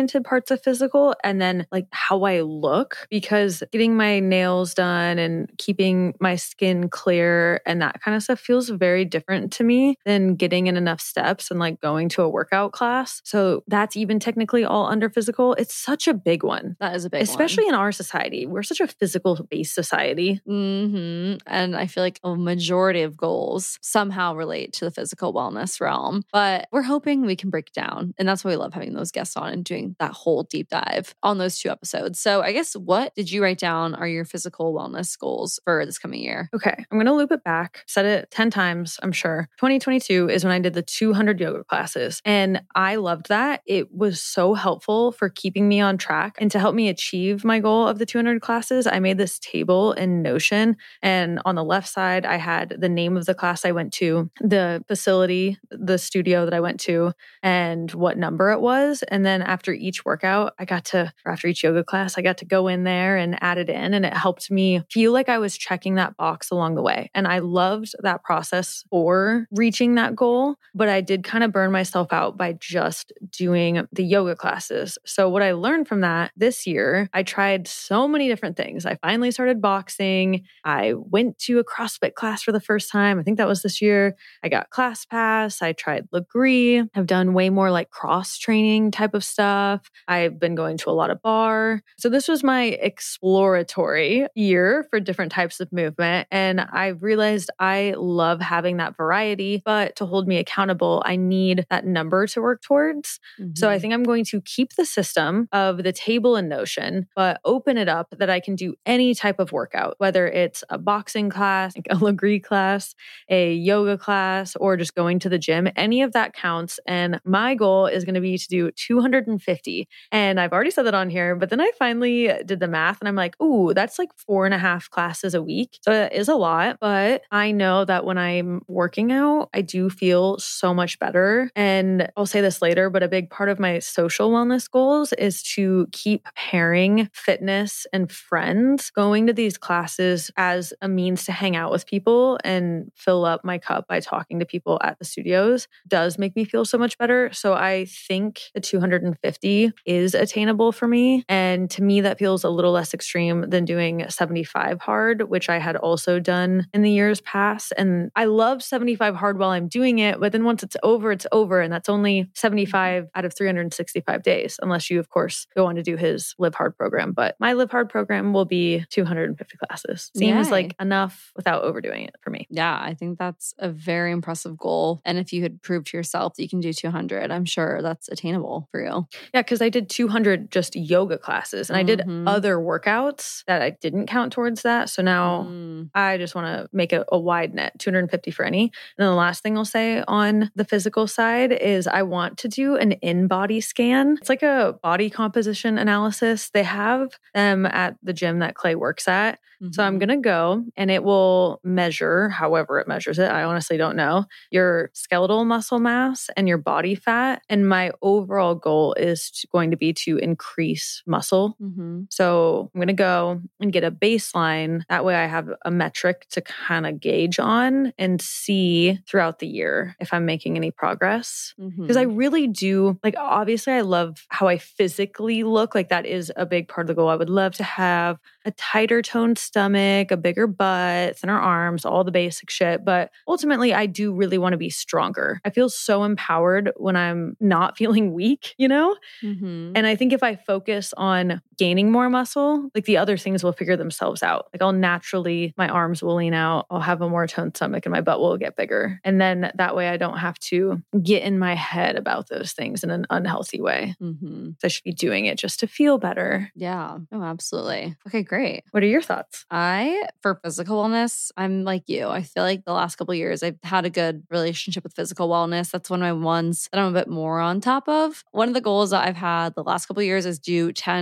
Speaker 1: oriented parts of physical and then like how I look, because getting my nails done and keeping my skin clear and that kind of stuff feels very different to me than getting in enough steps and like going to a workout class. So that's even technically all under physical. It's such a big one.
Speaker 3: That is a big
Speaker 1: Especially
Speaker 3: one.
Speaker 1: in our society. We're such a physical based society.
Speaker 3: Mm-hmm. And I feel like a majority of goals somehow relate to the physical wellness realm, but we're hoping we can break it down. And that's why we love having those guests on and doing that whole deep dive on those two episodes. So I guess what did you write down are your physical wellness goals for this coming year?
Speaker 1: Okay, I'm going to loop it back. Said it ten times, I'm sure. twenty twenty-two is when I did the two hundred yoga classes. And I loved that. It was so helpful for keeping me on track. And to help me achieve my goal of the two hundred classes, I made this table in Notion. And on the left side, I had the name of the class I went to, the facility, the studio that I went to, and what number it was. And then after each workout, I got to, or after each yoga class, I got to go in there and add it in. And it helped me feel like I was checking that box along the way. And I loved that process for reaching that goal. But I did kind of burn myself out by just doing the yoga classes. So what I learned from that this year, I tried so many different things. I finally started boxing. I went to a CrossFit class for the first time. I think that was this year. I got ClassPass. I tried Legree. I've done way more like cross training type of stuff. I've been going to a lot of bar. So this was my exploratory year for different types of movement. And I realized I love having that variety, but to hold me accountable, I need that number to work towards. Mm-hmm. So I think I'm going to keep the system of the table in Notion, but open it up that I can do any type of workout, whether it's a boxing class, like a Legree class, a yoga class, or just going to the gym. Any of that counts. And my goal is going to be to do two hundred fifty. And I've already said that on here, but then I finally did the math and I'm like, ooh, that's like four and a half classes a week. So that is a lot, but I know that when I'm working out, I do feel so much better. And I'll say this later, but a big part of my social wellness goals is to keep pairing fitness and friends, going to these classes as a means to hang out with people and fill up my cup by talking to people at the studios does make me feel so much better. So I think the two hundred fifty is attainable for me. And to me, that feels a little less extreme than doing seventy-five hard, which I had also done in the years past. And I love seventy-five hard while I'm doing it, but then once it's over, it's over. And that's only seventy-five out of three hundred sixty-five days, unless you, of course, go on to do his Live Hard program. But my Live Hard program will be two hundred fifty classes. Seems
Speaker 3: Yay.
Speaker 1: like enough without overdoing it for me.
Speaker 3: Yeah, I think that's a very impressive goal. And if you had proved to yourself that you can do two hundred, I'm sure that's attainable for you.
Speaker 1: Yeah, because I did two hundred just yoga classes and
Speaker 3: Mm-hmm.
Speaker 1: I did other workouts that I didn't count towards that. So now
Speaker 3: Mm.
Speaker 1: I just want to make a, a wide net, two hundred fifty for any. And then the last thing I'll say on the physical side is I want to do an in-body scan. It's like a body composition analysis. They have them at the gym that Clay works at.
Speaker 3: Mm-hmm.
Speaker 1: So I'm going to go and it will measure, however it measures it. I honestly don't know, your skeletal muscle mass and your body fat. And my overall goal is to, going to be to increase muscle.
Speaker 3: Mm-hmm.
Speaker 1: So I'm going to go and get a baseline. That way I have a metric to kind of gauge on and see throughout the year if I'm making any progress. Because
Speaker 3: Mm-hmm.
Speaker 1: I really do, like, obviously I love how I physically look. Like that is a big part of the goal. I would love to have a tighter toned stomach, a bigger butt, thinner arms, all the basic shit. But ultimately, I do really want to be stronger. I feel so empowered when I'm not feeling weak, you know?
Speaker 3: Mm-hmm.
Speaker 1: And I think if I focus on gaining more muscle, like the other things will figure themselves out. Like I'll naturally, my arms will lean out, I'll have a more toned stomach and my butt will get bigger. And then that way I don't have to get in my head about those things in an unhealthy way.
Speaker 3: Mm-hmm.
Speaker 1: So I should be doing it just to feel better.
Speaker 3: Yeah. Oh, absolutely. Okay, great.
Speaker 1: What are your thoughts?
Speaker 3: I, for physical wellness, I'm like you. I feel like the last couple of years, I've had a good relationship with physical wellness. That's one of my ones that I'm a bit more on top of. One of the goals that I've had the last couple of years is do ten K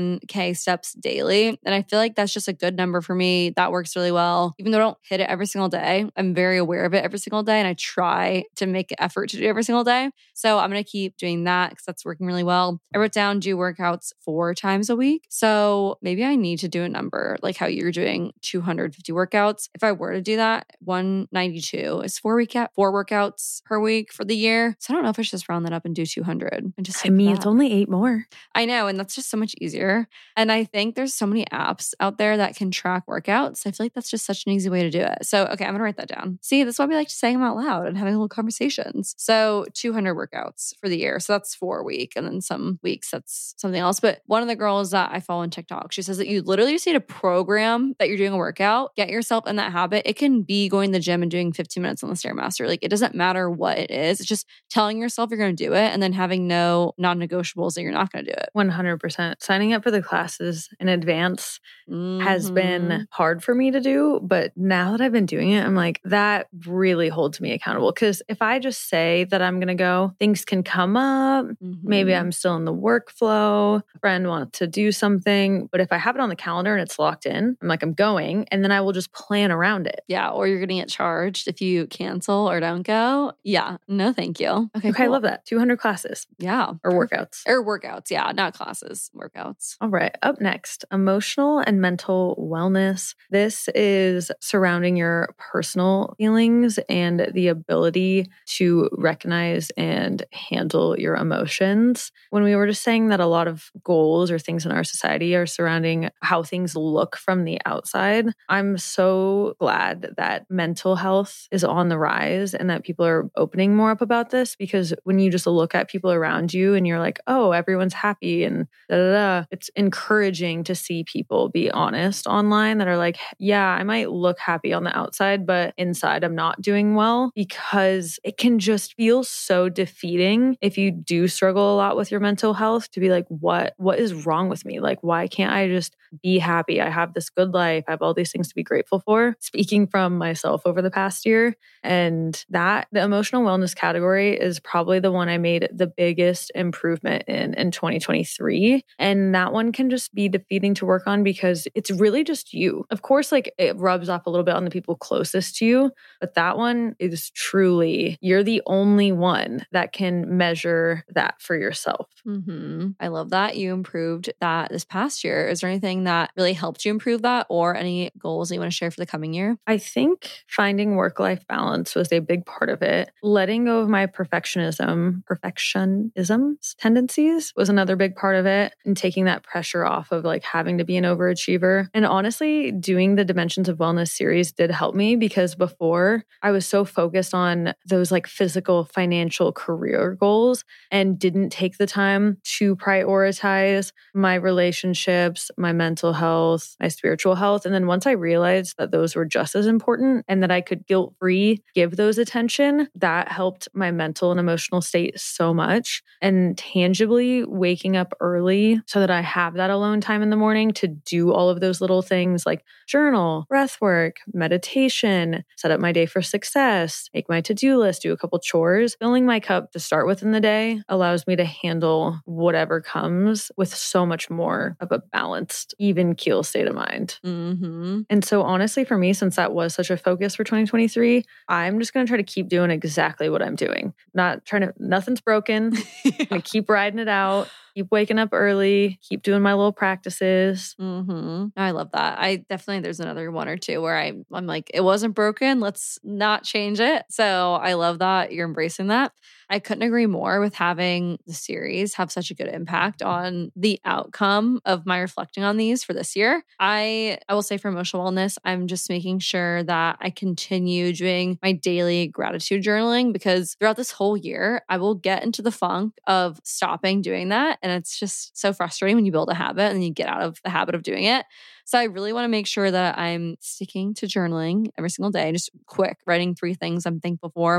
Speaker 3: my steps daily. And I feel like that's just a good number for me. That works really well. Even though I don't hit it every single day, I'm very aware of it every single day. And I try to make an effort to do it every single day. So I'm going to keep doing that because that's working really well. I wrote down do workouts four times a week. So maybe I need to do a number like how you're doing two hundred fifty workouts. If I were to do that, one ninety-two is four week four workouts per week for the year. So I don't know if I should just round that up and do two hundred and just
Speaker 1: I mean, it's only eight more.
Speaker 3: I know. And that's just so much easier. And I think there's so many apps out there that can track workouts. I feel like that's just such an easy way to do it. So, okay, I'm going to write that down. See, that's why we like to say them out loud and having little conversations. So two hundred workouts for the year. So that's four a week. And then some weeks that's something else. But one of the girls that I follow on TikTok, she says that you literally just need a program that you're doing a workout, get yourself in that habit. It can be going to the gym and doing fifteen minutes on the Stairmaster. Like it doesn't matter what it is. It's just telling yourself you're going to do it and then having no non-negotiables that you're not going to do it.
Speaker 1: one hundred percent. Signing up for the classes in advance
Speaker 3: Mm-hmm.
Speaker 1: has been hard for me to do. But now that I've been doing it, I'm like, that really holds me accountable. Because if I just say that I'm going to go, things can come up.
Speaker 3: Mm-hmm.
Speaker 1: Maybe I'm still in the workflow. A friend wants to do something. But if I have it on the calendar and it's locked in, I'm like, I'm going. And then I will just plan around it.
Speaker 3: Yeah. Or you're going to get charged if you cancel or don't go. Yeah. No, thank you. Okay.
Speaker 1: Okay,
Speaker 3: cool.
Speaker 1: I love that. two hundred classes
Speaker 3: Yeah.
Speaker 1: or workouts.
Speaker 3: Or workouts. Yeah. Not classes, workouts.
Speaker 1: All right. Up next, emotional and mental wellness. This is surrounding your personal feelings and the ability to recognize and handle your emotions. When we were just saying that a lot of goals or things in our society are surrounding how things look from the outside, I'm so glad that mental health is on the rise and that people are opening more up about this, because when you just look at people around you and you're like, oh, everyone's happy and da da da, it's encouraging to see people be honest online that are like, yeah, I might look happy on the outside, but inside I'm not doing well, because it can just feel so defeating if you do struggle a lot with your mental health to be like, what, what is wrong with me? Like, why can't I just be happy? I have this good life. I have all these things to be grateful for. Speaking from myself over the past year, and that the emotional wellness category is probably the one I made the biggest improvement in in twenty twenty-three. And that one can just be defeating to work on because it's really just you. Of course, like it rubs off a little bit on the people closest to you, but that one is truly, you're the only one that can measure that for yourself.
Speaker 3: Mm-hmm. I love that you improved that this past year. Is there anything that really helped you improve that, or any goals that you want to share for the coming year?
Speaker 1: I think finding work-life balance was a big part of it. Letting go of my perfectionism, perfectionism tendencies was another big part of it, and taking that pressure off of like having to be an overachiever. And honestly, doing the Dimensions of Wellness series did help me, because before I was so focused on those like physical, financial, career goals and didn't take the time to prioritize my relationships, my mental health, my spiritual health. And then once I realized that those were just as important and that I could guilt-free give those attention, that helped my mental and emotional state so much. And tangibly waking up early so that I have that alone time in the morning to do all of those little things like journal, breath work, meditation, set up my day for success, make my to-do list, do a couple chores. Filling my cup to start with in the day allows me to handle whatever comes with so much more of a balanced, even keel state of mind.
Speaker 3: Mm-hmm.
Speaker 1: And so honestly, for me, since that was such a focus for twenty twenty-three, I'm just going to try to keep doing exactly what I'm doing. Not trying to, nothing's broken. I'm going to keep riding it out. Keep waking up early, keep doing my little practices.
Speaker 3: Mm-hmm. I love that. I definitely, there's another one or two where I, I'm like, it wasn't broken. Let's not change it. So I love that you're embracing that. I couldn't agree more with having the series have such a good impact on the outcome of my reflecting on these for this year. I, I will say for emotional wellness, I'm just making sure that I continue doing my daily gratitude journaling, because throughout this whole year, I will get into the funk of stopping doing that. And it's just so frustrating when you build a habit and then you get out of the habit of doing it. So I really want to make sure that I'm sticking to journaling every single day, just quick, writing three things I'm thankful for.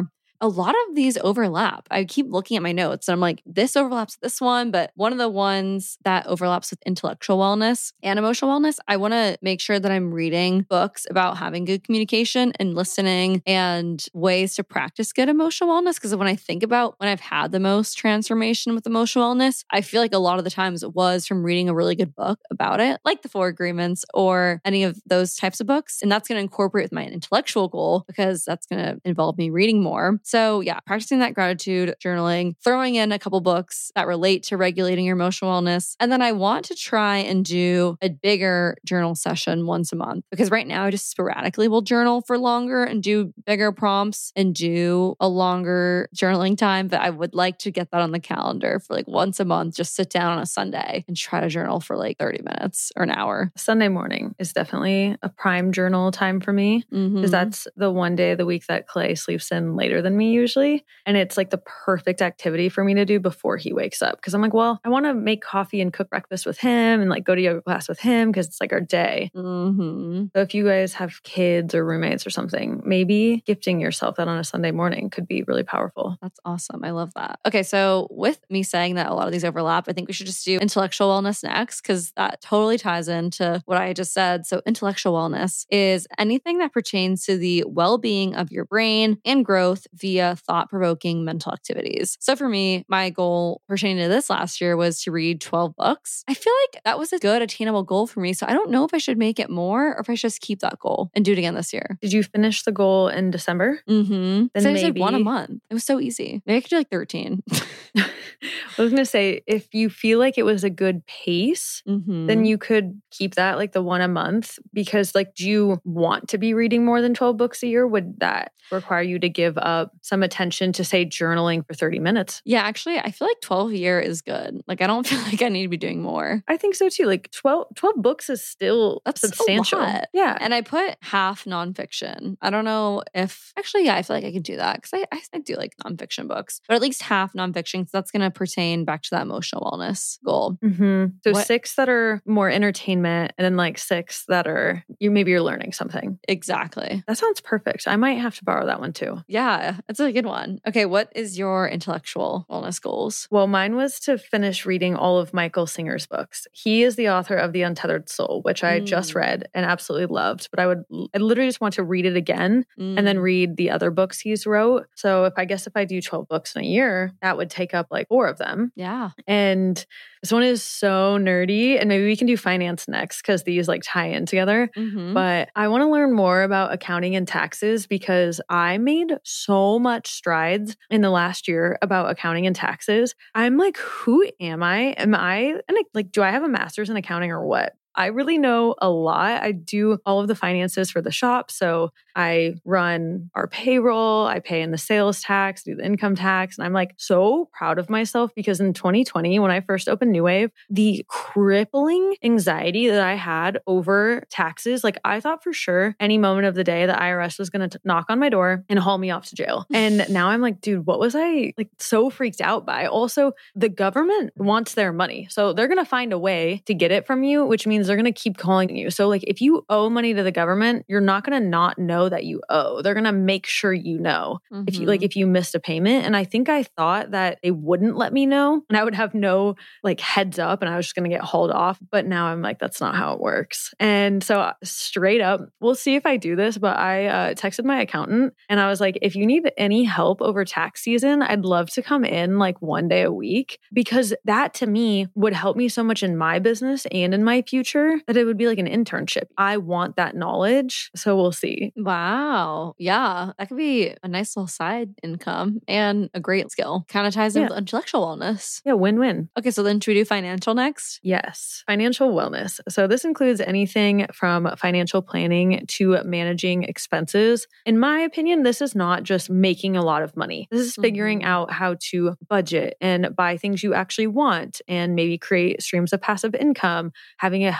Speaker 3: a lot of these overlap. I keep looking at my notes and I'm like, this overlaps with this one, but one of the ones that overlaps with intellectual wellness and emotional wellness, I want to make sure that I'm reading books about having good communication and listening and ways to practice good emotional wellness. Because when I think about when I've had the most transformation with emotional wellness, I feel like a lot of the times it was from reading a really good book about it, like The Four Agreements or any of those types of books. And that's going to incorporate with my intellectual goal because that's going to involve me reading more. So yeah, practicing that gratitude journaling, throwing in a couple books that relate to regulating your emotional wellness. And then I want to try and do a bigger journal session once a month because right now I just sporadically will journal for longer and do bigger prompts and do a longer journaling time. But I would like to get that on the calendar for like once a month, just sit down on a Sunday and try to journal for like thirty minutes or an hour.
Speaker 1: Sunday morning is definitely a prime journal time for me because
Speaker 3: Mm-hmm.
Speaker 1: that's the one day of the week that Clay sleeps in later than me usually. And it's like the perfect activity for me to do before he wakes up. Because I'm like, well, I want to make coffee and cook breakfast with him and like go to yoga class with him because it's like our day.
Speaker 3: Mm-hmm.
Speaker 1: So if you guys have kids or roommates or something, maybe gifting yourself that on a Sunday morning could be really powerful.
Speaker 3: That's awesome. I love that. Okay, so with me saying that a lot of these overlap, I think we should just do intellectual wellness next because that totally ties into what I just said. So intellectual wellness is anything that pertains to the well-being of your brain and growth via thought-provoking mental activities. So for me, my goal pertaining to this last year was to read twelve books. I feel like that was a good attainable goal for me. So I don't know if I should make it more or if I should just keep that goal and do it again this year.
Speaker 1: Did you finish the goal in December?
Speaker 3: Mm-hmm.
Speaker 1: Then
Speaker 3: So I just like one a
Speaker 1: maybe-
Speaker 3: month. It was so easy. Maybe I could do like thirteen.
Speaker 1: I was going to say, if you feel like it was a good pace,
Speaker 3: Mm-hmm.
Speaker 1: then you could keep that like the one a month because like, do you want to be reading more than twelve books a year? Would that require you to give up some attention to say journaling for thirty minutes?
Speaker 3: Yeah, actually, I feel like twelve a year is good. Like, I don't feel like I need to be doing more.
Speaker 1: I think so too. Like twelve, twelve books is still
Speaker 3: That's a
Speaker 1: substantial.
Speaker 3: lot.
Speaker 1: Yeah.
Speaker 3: And I put half nonfiction. I don't know if, actually, yeah, I feel like I could do that because I, I, I do like nonfiction books, but at least half nonfiction because that's going to pertain back to that emotional wellness goal.
Speaker 1: Mm-hmm. So
Speaker 3: What-
Speaker 1: six that are more entertainment and then like six that are, you maybe you're learning something.
Speaker 3: Exactly.
Speaker 1: That sounds perfect. I might have to borrow that one too.
Speaker 3: Yeah, that's a good one. Okay, what is your intellectual wellness goals?
Speaker 1: Well, mine was to finish reading all of Michael Singer's books. He is the author of The Untethered Soul, which I just
Speaker 3: Mm.
Speaker 1: read and absolutely loved. But I would, I literally just want to read it again and then
Speaker 3: Mm.
Speaker 1: read the other books he's wrote. So if I guess if I do twelve books in a year, that would take up like four of them.
Speaker 3: Yeah.
Speaker 1: And this one is so nerdy. And maybe we can do finance next because these like tie in together.
Speaker 3: Mm-hmm.
Speaker 1: But I want to learn more about accounting and taxes because I made so much strides in the last year about accounting and taxes. I'm like, who am I? Am I, and like, do I have a master's in accounting or what? I really know a lot. I do all of the finances for the shop. So I run our payroll, I pay in the sales tax, do the income tax. And I'm like so proud of myself because in twenty twenty, when I first opened New Wave, the crippling anxiety that I had over taxes, like I thought for sure any moment of the day the I R S was going to knock on my door and haul me off to jail. And now I'm like, dude, what was I like so freaked out by? Also, the government wants their money. So they're going to find a way to get it from you, which means they're going to keep calling you. So like if you owe money to the government, you're not going to not know that you owe. They're going to make sure you know if you like if you missed a payment. And I think I thought that they wouldn't let me know and I would have no like heads up and I was just going to get hauled off. But now I'm like, that's not how it works. And so straight up, we'll see if I do this, but I uh, texted my accountant and I was like, if you need any help over tax season, I'd love to come in like one day a week because that to me would help me so much in my business and in my future that it would be like an internship. I want that knowledge. So we'll see.
Speaker 3: Wow. Yeah. That could be a nice little side income and a great skill. Kind of ties in
Speaker 1: Yeah.
Speaker 3: with intellectual wellness.
Speaker 1: Yeah, win-win.
Speaker 3: Okay. So then should we do financial next?
Speaker 1: Yes, financial wellness. So this includes anything from financial planning to managing expenses. In my opinion, this is not just making a lot of money. This is figuring
Speaker 3: Mhm.
Speaker 1: out how to budget and buy things you actually want and maybe create streams of passive income, having a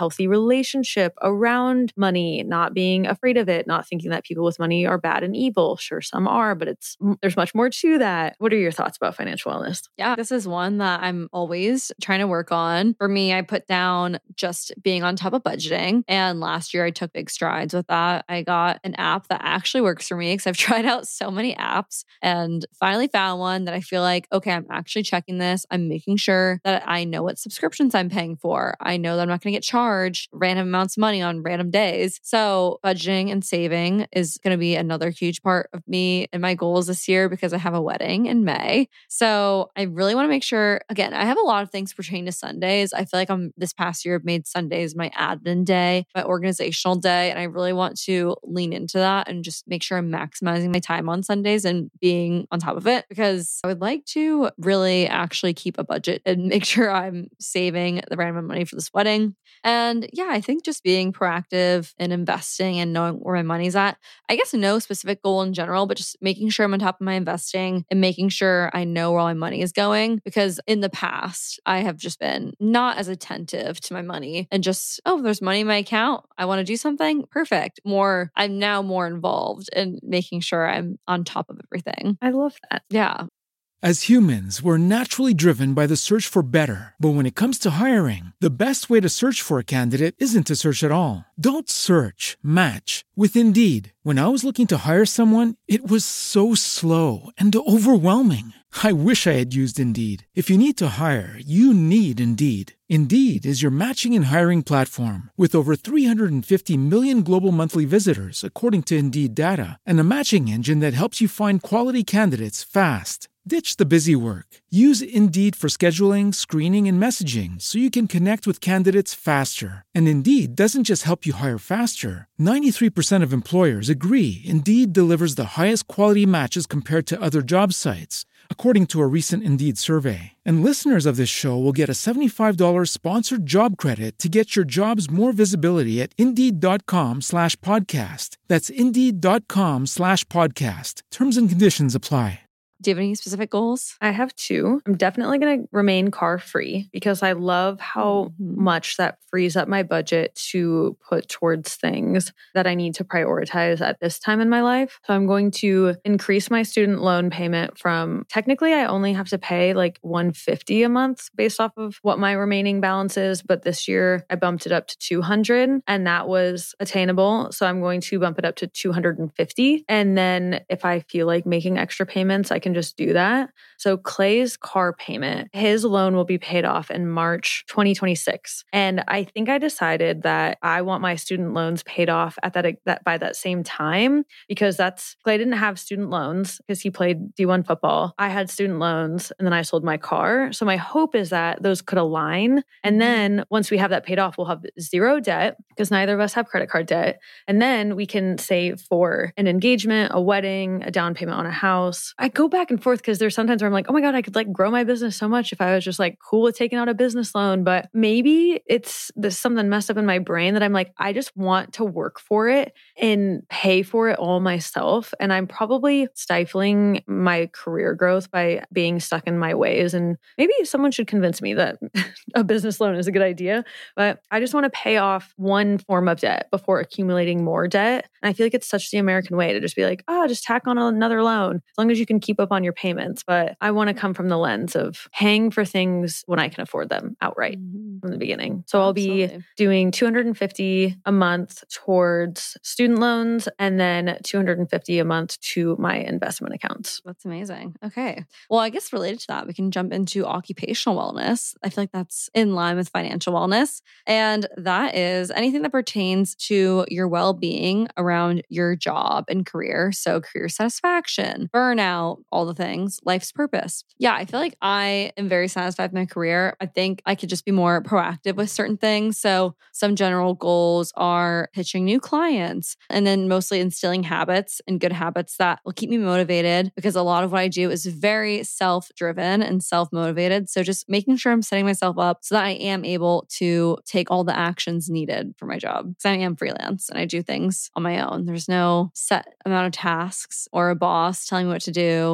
Speaker 1: healthy relationship around money, not being afraid of it, not thinking that people with money are bad and evil. Sure, some are, but it's there's much more to that. What are your thoughts about financial wellness?
Speaker 3: Yeah, this is one that I'm always trying to work on. For me, I put down just being on top of budgeting. And last year I took big strides with that. I got an app that actually works for me because I've tried out so many apps and finally found one that I feel like, okay, I'm actually checking this. I'm making sure that I know what subscriptions I'm paying for. I know that I'm not going to get charged random amounts of money on random days. So budgeting and saving is going to be another huge part of me and my goals this year because I have a wedding in May. So I really want to make sure, again, I have a lot of things pertaining to Sundays. I feel like I'm this past year I've made Sundays my admin day, my organizational day. And I really want to lean into that and just make sure I'm maximizing my time on Sundays and being on top of it because I would like to really actually keep a budget and make sure I'm saving the right amount of money for this wedding. And yeah, I think just being proactive and investing and knowing where my money's at. I guess no specific goal in general, but just making sure I'm on top of my investing and making sure I know where all my money is going. Because in the past, I have just been not as attentive to my money and just, oh, there's money in my account. I want to do something. Perfect. More, I'm now more involved in making sure I'm on top of everything.
Speaker 1: I love that.
Speaker 3: Yeah.
Speaker 2: As humans, we're naturally driven by the search for better. But when it comes to hiring, the best way to search for a candidate isn't to search at all. Don't search, match with Indeed. When I was looking to hire someone, it was so slow and overwhelming. I wish I had used Indeed. If you need to hire, you need Indeed. Indeed is your matching and hiring platform with over three hundred fifty million global monthly visitors, according to Indeed data, and a matching engine that helps you find quality candidates fast. Ditch the busy work. Use Indeed for scheduling, screening, and messaging so you can connect with candidates faster. And Indeed doesn't just help you hire faster. ninety-three percent of employers agree Indeed delivers the highest quality matches compared to other job sites, according to a recent Indeed survey. And listeners of this show will get a seventy-five dollars sponsored job credit to get your jobs more visibility at Indeed.com slash podcast. That's Indeed.com slash podcast. Terms and conditions apply.
Speaker 3: Do you have any specific goals?
Speaker 1: I have two. I'm definitely going to remain car free because I love how
Speaker 3: Mhm.
Speaker 1: much that frees up my budget to put towards things that I need to prioritize at this time in my life. So I'm going to increase my student loan payment from technically I only have to pay like one hundred fifty dollars a month based off of what my remaining balance is. But this year I bumped it up to two hundred dollars and that was attainable. So I'm going to bump it up to two hundred fifty dollars. And then if I feel like making extra payments, I can just do that. So Clay's car payment, his loan will be paid off in March twenty twenty-six. And I think I decided that I want my student loans paid off at that, that by that same time because that's Clay didn't have student loans because he played D one football. I had student loans and then I sold my car. So my hope is that those could align. And then once we have that paid off, we'll have zero debt because neither of us have credit card debt. And then we can save for an engagement, a wedding, a down payment on a house. I go back and forth because there's sometimes where I'm like, oh my God, I could like grow my business so much if I was just like cool with taking out a business loan. But maybe it's there's something messed up in my brain that I'm like, I just want to work for it and pay for it all myself. And I'm probably stifling my career growth by being stuck in my ways. And maybe someone should convince me that a business loan is a good idea. But I just want to pay off one form of debt before accumulating more debt. And I feel like it's such the American way to just be like, oh, just tack on another loan as long as you can keep up on your payments. But I want to come from the lens of paying for things when I can afford them outright
Speaker 3: Mhm.
Speaker 1: from the beginning. So I'll
Speaker 3: Absolutely.
Speaker 1: be doing two hundred fifty dollars a month towards student loans and then two hundred fifty dollars a month to my investment accounts.
Speaker 3: That's amazing. Okay. Well, I guess related to that, we can jump into occupational wellness. I feel like that's in line with financial wellness. And that is anything that pertains to your well-being around your job and career. So career satisfaction, burnout, all the things, life's purpose. Yeah, I feel like I am very satisfied with my career. I think I could just be more proactive with certain things. So some general goals are pitching new clients and then mostly instilling habits and good habits that will keep me motivated because a lot of what I do is very self-driven and self-motivated. So just making sure I'm setting myself up so that I am able to take all the actions needed for my job because I am freelance and I do things on my own. There's no set amount of tasks or a boss telling me what to do.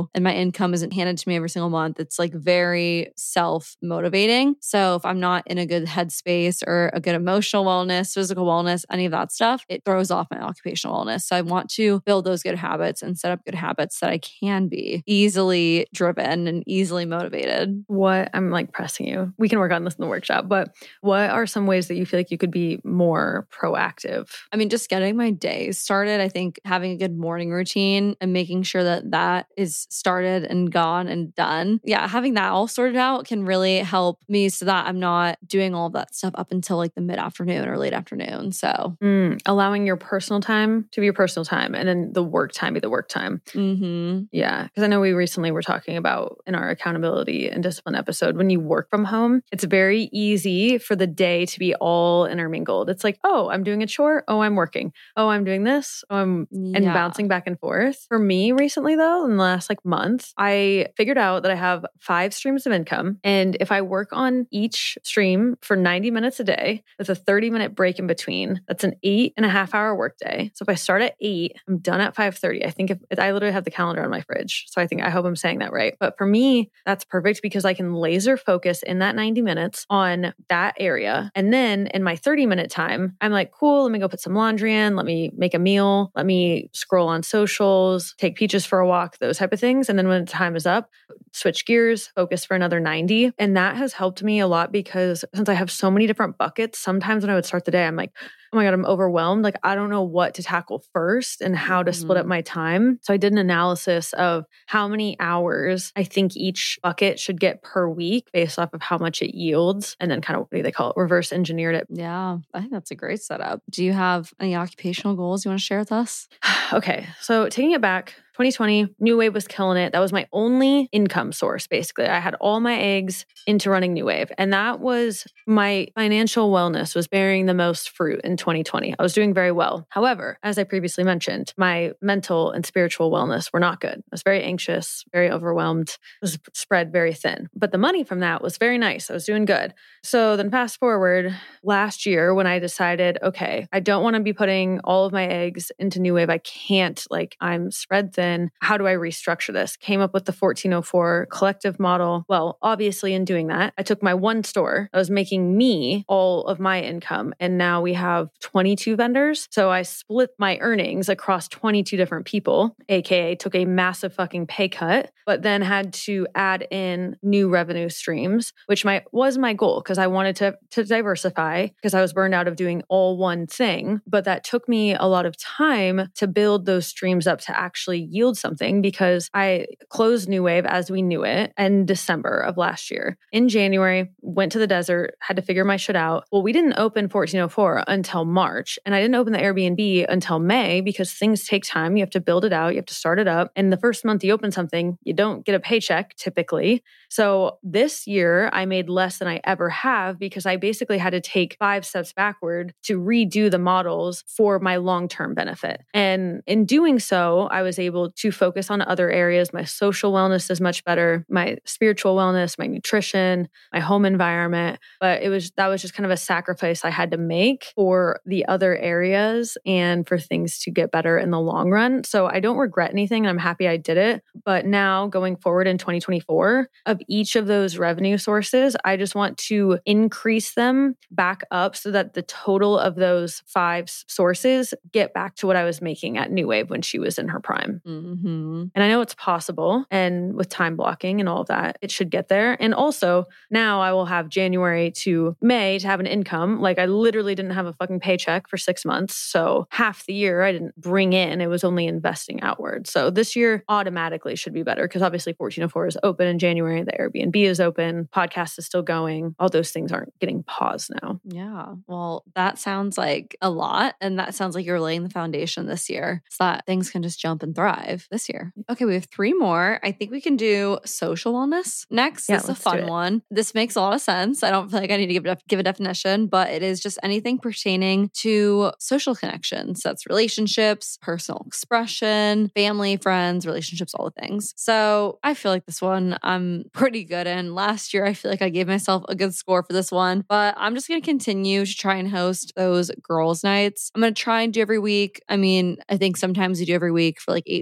Speaker 3: and my income isn't handed to me every single month. It's like very self-motivating. So if I'm not in a good headspace or a good emotional wellness, physical wellness, any of that stuff, it throws off my occupational wellness. So I want to build those good habits and set up good habits that I can be easily driven and easily motivated.
Speaker 1: What, I'm like pressing you. We can work on this in the workshop, but what are some ways that you feel like you could be more proactive?
Speaker 3: I mean, just getting my day started. I think having a good morning routine and making sure that that is started and gone and done. Yeah, having that all sorted out can really help me so that I'm not doing all of that stuff up until like the mid-afternoon or late afternoon. So
Speaker 1: mm, allowing your personal time to be your personal time and then the work time be the work time.
Speaker 3: Mm-hmm.
Speaker 1: Yeah, because I know we recently were talking about in our accountability and discipline episode, when you work from home, it's very easy for the day to be all intermingled. It's like, oh, I'm doing a chore. Oh, I'm working. Oh, I'm doing this. Oh, I'm and
Speaker 3: Yeah.
Speaker 1: bouncing back and forth. For me recently though, in the last like month, I figured out that I have five streams of income. And if I work on each stream for ninety minutes a day, with a thirty minute break in between, that's an eight and a half hour workday. So if I start at eight, I'm done at five thirty. I think if I literally have the calendar on my fridge. So I think, I hope I'm saying that right. But for me, that's perfect because I can laser focus in that ninety minutes on that area. And then in my thirty minute time, I'm like, cool, let me go put some laundry in. Let me make a meal. Let me scroll on socials, take Peaches for a walk, those type of things. And then when the time is up, switch gears, focus for another ninety. And that has helped me a lot because since I have so many different buckets, sometimes when I would start the day, I'm like, oh my God, I'm overwhelmed. Like, I don't know what to tackle first and how to split up my time. So I did an analysis of how many hours I think each bucket should get per week based off of how much it yields. And then kind of, what do they call it? Reverse engineered it.
Speaker 3: Yeah, I think that's a great setup. Do you have any occupational goals you want to share with us?
Speaker 1: Okay. So taking it back, twenty twenty, New Wave was killing it. That was my only income source, basically. I had all my eggs into running New Wave. And that was my financial wellness was bearing the most fruit in twenty twenty. I was doing very well. However, as I previously mentioned, my mental and spiritual wellness were not good. I was very anxious, very overwhelmed, was spread very thin. But the money from that was very nice. I was doing good. So then fast forward last year when I decided, okay, I don't want to be putting all of my eggs into New Wave. I can't, like, I'm spread thin. How do I restructure this? Came up with the fourteen oh four collective model. Well, obviously in doing that, I took my one store that was making me all of my income. And now we have twenty-two vendors. So I split my earnings across twenty-two different people, A K A took a massive fucking pay cut, but then had to add in new revenue streams, which my was my goal because I wanted to, to diversify because I was burned out of doing all one thing. But that took me a lot of time to build those streams up to actually yield something because I closed New Wave as we knew it in December of last year. In January, went to the desert, had to figure my shit out. Well, we didn't open fourteen oh four until March, and I didn't open the Airbnb until May because things take time. You have to build it out. You have to start it up. And the first month you open something, you don't get a paycheck typically. So this year I made less than I ever have because I basically had to take five steps backward to redo the models for my long-term benefit. And in doing so, I was able to focus on other areas. My social wellness is much better, my spiritual wellness, my nutrition, my home environment. But it was, that was just kind of a sacrifice I had to make for the other areas and for things to get better in the long run. So I don't regret anything. I'm happy I did it. But now going forward in twenty twenty-four, of each of those revenue sources, I just want to increase them back up so that the total of those five sources get back to what I was making at New Wave when she was in her prime.
Speaker 3: Mm-hmm.
Speaker 1: And I know it's possible. And with time blocking and all of that, it should get there. And also now I will have January to May to have an income. Like I literally didn't have a fucking paycheck for six months. So half the year I didn't bring in, it was only investing outward. So this year automatically should be better because obviously fourteen oh four is open in January. The Airbnb is open. Podcast is still going. All those things aren't getting paused now.
Speaker 3: Yeah. Well, that sounds like a lot. And that sounds like you're laying the foundation this year so that things can just jump and thrive this year. Okay, we have three more. I think we can do social wellness next.
Speaker 1: Yeah,
Speaker 3: This is a
Speaker 1: let's do
Speaker 3: fun
Speaker 1: it.
Speaker 3: one. This makes a lot of sense. I don't feel like I need to give, a- give a definition, but it is just anything pertaining to social connections. That's relationships, personal expression, family, friends, relationships, all the things. So I feel like this one I'm pretty good in. Last year, I feel like I gave myself a good score for this one, but I'm just going to continue to try and host those girls' nights. I'm going to try and do every week. I mean, I think sometimes you do every week for like eight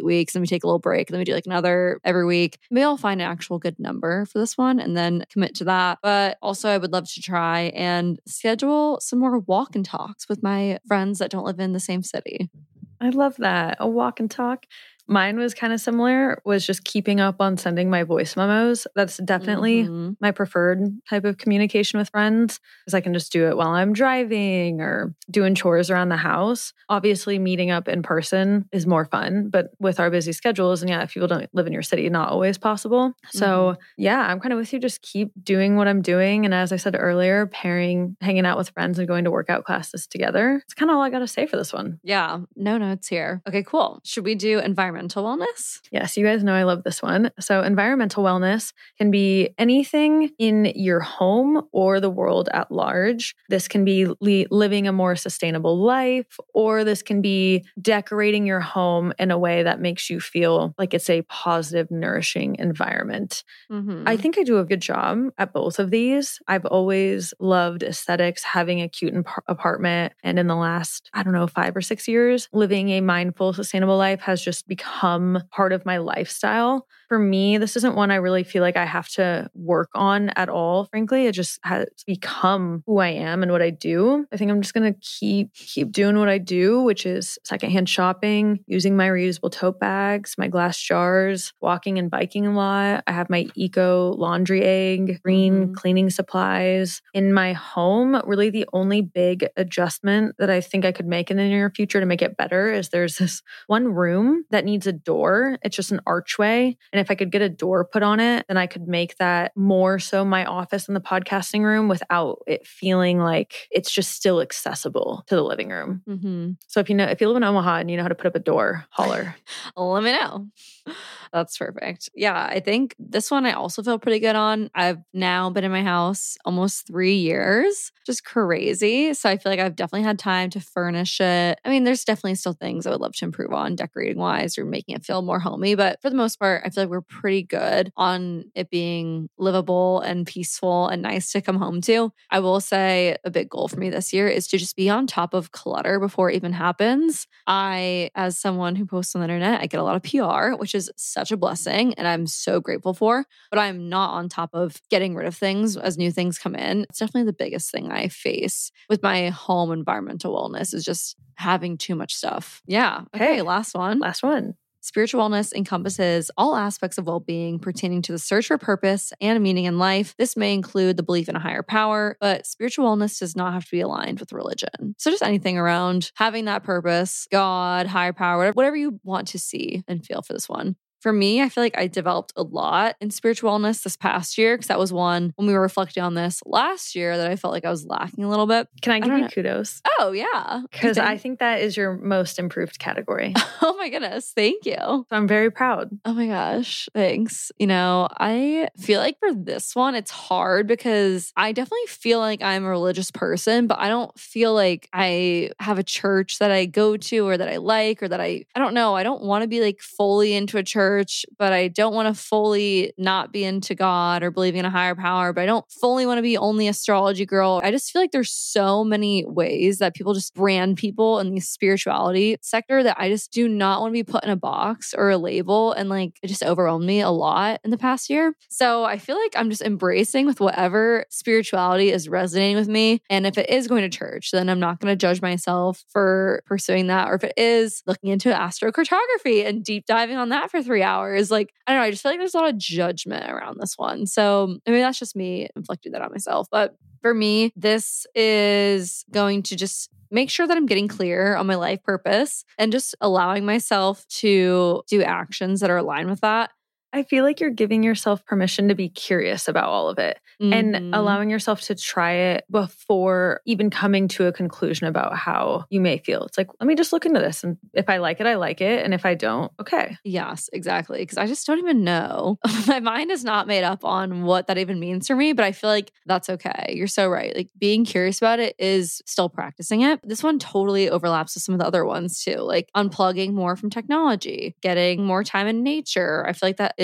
Speaker 3: weeks and we take a little break and then we do like another every week. Maybe I'll find an actual good number for this one and then commit to that. But also I would love to try and schedule some more walk and talks with my friends that don't live in the same city.
Speaker 1: I love that. A walk and talk. Mine was kind of similar, was just keeping up on sending my voice memos. That's definitely mm-hmm. my preferred type of communication with friends, because I can just do it while I'm driving or doing chores around the house. Obviously, meeting up in person is more fun, but with our busy schedules, and yeah, if people don't live in your city, not always possible. Mm-hmm. So yeah, I'm kind of with you. Just keep doing what I'm doing. And as I said earlier, pairing, hanging out with friends and going to workout classes together. It's kind of all I got to say for this one.
Speaker 3: Yeah, no notes here. Okay, cool. Should we do environmental wellness?
Speaker 1: Yes, you guys know I love this one. So environmental wellness can be anything in your home or the world at large. This can be li- living a more sustainable life, or this can be decorating your home in a way that makes you feel like it's a positive, nourishing environment. Mm-hmm. I think I do a good job at both of these. I've always loved aesthetics, having a cute imp- apartment. And in the last, I don't know, five or six years, living a mindful, sustainable life has just become part of my lifestyle. For me, this isn't one I really feel like I have to work on at all, frankly. It just has become who I am and what I do. I think I'm just going to keep keep doing what I do, which is secondhand shopping, using my reusable tote bags, my glass jars, walking and biking a lot. I have my eco laundry egg, green mm-hmm. cleaning supplies. In my home, really the only big adjustment that I think I could make in the near future to make it better is there's this one room that needs a door. It's just an archway. And if I could get a door put on it, then I could make that more so my office in the podcasting room without it feeling like it's just still accessible to the living room. Mm-hmm. So if you know, if you live in Omaha and you know how to put up a door, holler.
Speaker 3: Let me know. That's perfect. Yeah, I think this one I also feel pretty good on. I've now been in my house almost three years, just crazy. So I feel like I've definitely had time to furnish it. I mean, there's definitely still things I would love to improve on decorating wise or making it feel more homey. But for the most part, I feel like we're pretty good on it being livable and peaceful and nice to come home to. I will say a big goal for me this year is to just be on top of clutter before it even happens. I, as someone who posts on the internet, I get a lot of P R, which is such a blessing and I'm so grateful for, but I'm not on top of getting rid of things as new things come in. It's definitely the biggest thing I face with my home environmental wellness is just having too much stuff. Yeah. Okay, okay. Last one.
Speaker 1: Last one.
Speaker 3: Spiritual wellness encompasses all aspects of well-being pertaining to the search for purpose and meaning in life. This may include the belief in a higher power, but spiritual wellness does not have to be aligned with religion. So just anything around having that purpose, God, higher power, whatever you want to see and feel for this one. For me, I feel like I developed a lot in spiritual wellness this past year because that was one when we were reflecting on this last year that I felt like I was lacking a little bit.
Speaker 1: Can I give
Speaker 3: I
Speaker 1: you
Speaker 3: know.
Speaker 1: kudos?
Speaker 3: Oh, yeah.
Speaker 1: Because I think that is your most improved category.
Speaker 3: Oh my goodness. Thank you.
Speaker 1: So I'm very proud.
Speaker 3: Oh my gosh. Thanks. You know, I feel like for this one, it's hard because I definitely feel like I'm a religious person, but I don't feel like I have a church that I go to or that I like or that I, I don't know. I don't want to be like fully into a church. But I don't want to fully not be into God or believing in a higher power, but I don't fully want to be only astrology girl. I just feel like there's so many ways that people just brand people in the spirituality sector that I just do not want to be put in a box or a label. And like, it just overwhelmed me a lot in the past year. So I feel like I'm just embracing with whatever spirituality is resonating with me. And if it is going to church, then I'm not going to judge myself for pursuing that. Or if it is looking into astrocartography and deep diving on that for three hours. Like, I don't know, I just feel like there's a lot of judgment around this one. So, I mean, that's just me inflicting that on myself. But for me, this is going to just make sure that I'm getting clear on my life purpose and just allowing myself to do actions that are aligned with that.
Speaker 1: I feel like you're giving yourself permission to be curious about all of it mm-hmm. and allowing yourself to try it before even coming to a conclusion about how you may feel. It's like, let me just look into this. And if I like it, I like it. And if I don't, okay.
Speaker 3: Yes, exactly. Because I just don't even know. My mind is not made up on what that even means for me, but I feel like that's okay. You're so right. Like being curious about it is still practicing it. This one totally overlaps with some of the other ones too, like unplugging more from technology, getting more time in nature. I feel like that is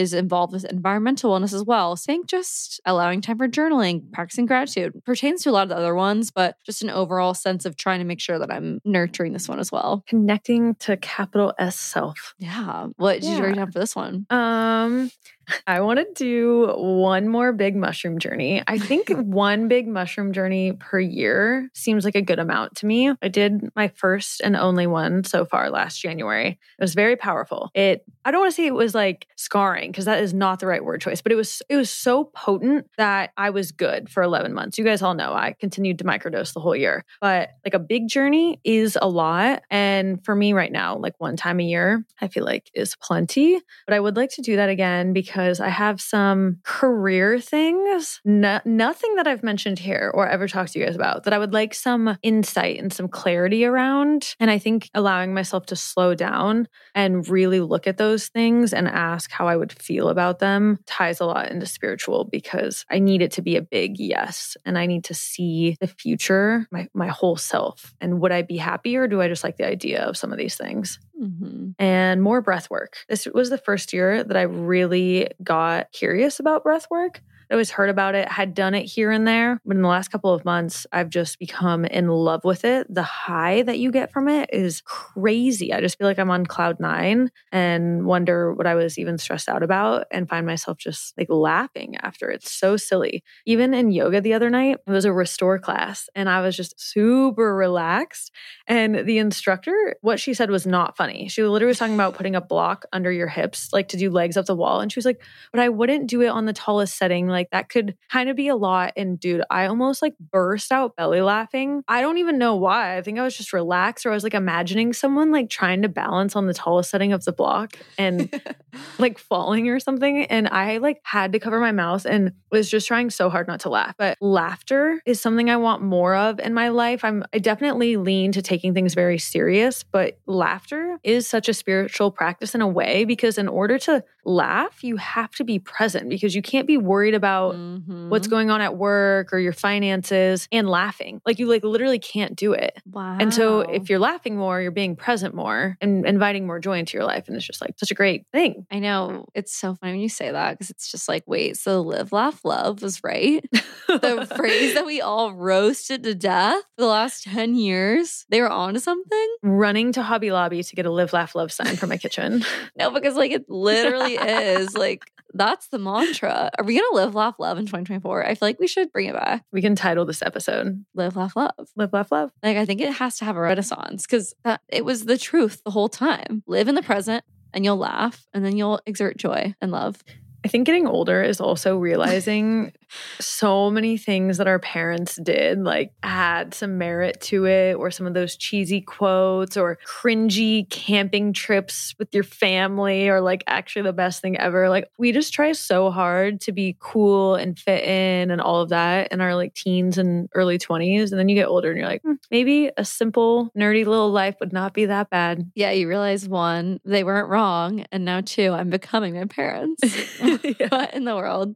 Speaker 3: is involved with environmental wellness as well. Think just allowing time for journaling, practicing gratitude. Pertains to a lot of the other ones, but just an overall sense of trying to make sure that I'm nurturing this one as well.
Speaker 1: Connecting to capital S self.
Speaker 3: Yeah. What did
Speaker 1: Yeah.
Speaker 3: you write down for this one?
Speaker 1: Um, I want to do one more big mushroom journey. I think one big mushroom journey per year seems like a good amount to me. I did my first and only one so far last January. It was very powerful. It, I don't want to say it was like scarring because that is not the right word choice, but it was, it was so potent that I was good for eleven months. You guys all know I continued to microdose the whole year, but like a big journey is a lot. And for me right now, like one time a year, I feel like is plenty, but I would like to do that again because because I have some career things, no, nothing that I've mentioned here or ever talked to you guys about that I would like some insight and some clarity around. And I think allowing myself to slow down and really look at those things and ask how I would feel about them ties a lot into spiritual because I need it to be a big yes. And I need to see the future, my, my whole self. And would I be happy or do I just like the idea of some of these things?
Speaker 3: Mm-hmm.
Speaker 1: And more breath work. This was the first year that I really got curious about breath work. I always heard about it, had done it here and there, but in the last couple of months, I've just become in love with it. The high that you get from it is crazy. I just feel like I'm on cloud nine and wonder what I was even stressed out about and find myself just like laughing after. It's so silly. Even in yoga the other night, it was a restore class and I was just super relaxed. And the instructor, what she said was not funny. She literally was talking about putting a block under your hips, like to do legs up the wall. And she was like, but I wouldn't do it on the tallest setting. Like that could kind of be a lot. And dude, I almost like burst out belly laughing. I don't even know why. I think I was just relaxed or I was like imagining someone like trying to balance on the tallest setting of the block and like falling or something. And I like had to cover my mouth and was just trying so hard not to laugh. But laughter is something I want more of in my life. I'm I definitely lean to taking things very serious, but laughter is such a spiritual practice in a way because in order to laugh, you have to be present because you can't be worried about mm-hmm. what's going on at work or your finances and laughing. Like you like literally can't do it.
Speaker 3: Wow.
Speaker 1: And so if you're laughing more, you're being present more and inviting more joy into your life. And it's just like such a great thing.
Speaker 3: I know. It's so funny when you say that because it's just like, wait, so live, laugh, love was right? The phrase that we all roasted to death for the last ten years, they were onto something?
Speaker 1: Running to Hobby Lobby to get a live, laugh, love sign for my kitchen.
Speaker 3: No, because like it literally is like, that's the mantra. Are we going to live, laugh, love in twenty twenty-four? I feel like we should bring it back.
Speaker 1: We can title this episode
Speaker 3: Live, laugh, love.
Speaker 1: Live, laugh, love.
Speaker 3: Like I think it has to have a renaissance because it was the truth the whole time. Live in the present and you'll laugh and then you'll exert joy and love.
Speaker 1: I think getting older is also realizing so many things that our parents did, like had some merit to it, or some of those cheesy quotes or cringy camping trips with your family are like actually the best thing ever. Like we just try so hard to be cool and fit in and all of that in our like teens and early twenties. And then you get older and you're like, hmm, maybe a simple, nerdy little life would not be that bad.
Speaker 3: Yeah, you realize one, they weren't wrong. And now two, I'm becoming my parents.
Speaker 1: Yeah.
Speaker 3: What in the world?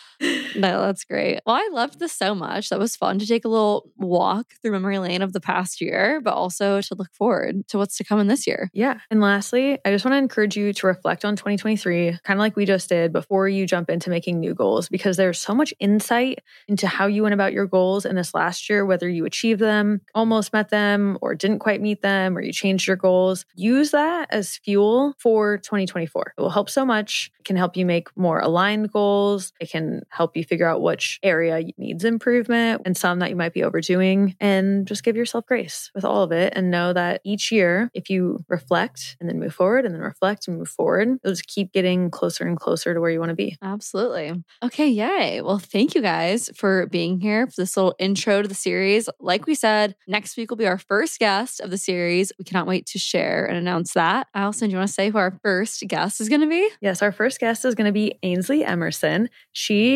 Speaker 3: No, that's great. Well, I loved this so much. That was fun to take a little walk through memory lane of the past year, but also to look forward to what's to come in this year.
Speaker 1: Yeah. And lastly, I just want to encourage you to reflect on twenty twenty-three, kind of like we just did before you jump into making new goals, because there's so much insight into how you went about your goals in this last year, whether you achieved them, almost met them, or didn't quite meet them, or you changed your goals. Use that as fuel for twenty twenty-four. It will help so much. It can help you make more aligned goals. It can help you figure out which area needs improvement and some that you might be overdoing, and just give yourself grace with all of it and know that each year, if you reflect and then move forward and then reflect and move forward, you'll just keep getting closer and closer to where you want to be.
Speaker 3: Absolutely. Okay, yay. Well, thank you guys for being here for this little intro to the series. Like we said, next week will be our first guest of the series. We cannot wait to share and announce that. Allison, do you want to say who our first guest is going to be?
Speaker 1: Yes, our first guest is going to be Ainsley Emerson. She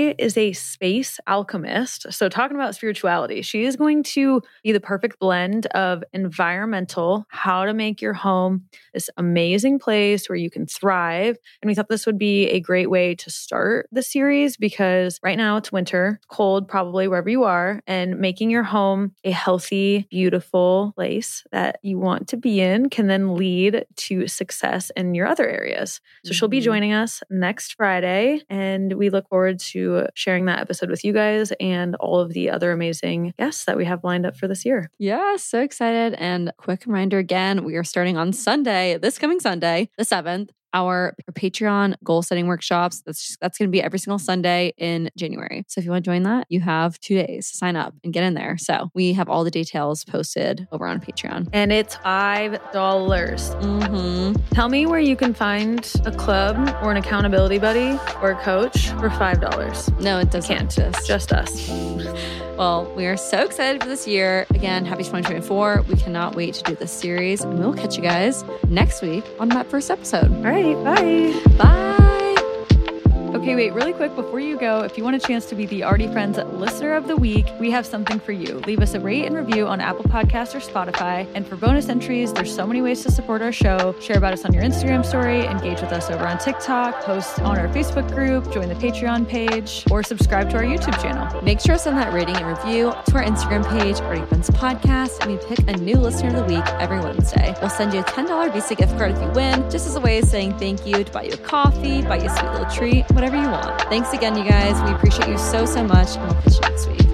Speaker 1: She is a space alchemist. So talking about spirituality, she is going to be the perfect blend of environmental, how to make your home this amazing place where you can thrive. And we thought this would be a great way to start the series because right now it's winter, cold probably wherever you are, and making your home a healthy, beautiful place that you want to be in can then lead to success in your other areas. So mm-hmm. she'll be joining us next Friday, and we look forward to sharing that episode with you guys and all of the other amazing guests that we have lined up for this year.
Speaker 3: Yeah, so excited. And quick reminder again, we are starting on Sunday, this coming Sunday, the seventh. Our Patreon goal setting workshops. That's just, that's going to be every single Sunday in January. So if you want to join that, you have two days to sign up and get in there. So we have all the details posted over on Patreon.
Speaker 1: And it's five dollars.
Speaker 3: Mm-hmm.
Speaker 1: Tell me where you can find a club or an accountability buddy or a coach for five dollars.
Speaker 3: No, it doesn't.
Speaker 1: Can't. Just, just us.
Speaker 3: Well, we are so excited for this year. Again, happy twenty twenty-four. We cannot wait to do this series. And we'll catch you guys next week on that first episode.
Speaker 1: All right. Bye.
Speaker 3: Bye.
Speaker 1: Okay, wait, really quick before you go, if you want a chance to be the Arty Friends Listener of the Week, we have something for you. Leave us a rate and review on Apple Podcasts or Spotify. And for bonus entries, there's so many ways to support our show. Share about us on your Instagram story, engage with us over on TikTok, post on our Facebook group, join the Patreon page, or subscribe to our YouTube channel.
Speaker 3: Make sure to send that rating and review to our Instagram page, Arty Friends Podcast, and we pick a new Listener of the Week every Wednesday. We'll send you a ten dollars Visa gift card if you win, just as a way of saying thank you, to buy you a coffee, buy you a sweet little treat, whatever you want. Thanks again, you guys. We appreciate you so, so much, and we'll catch you next week.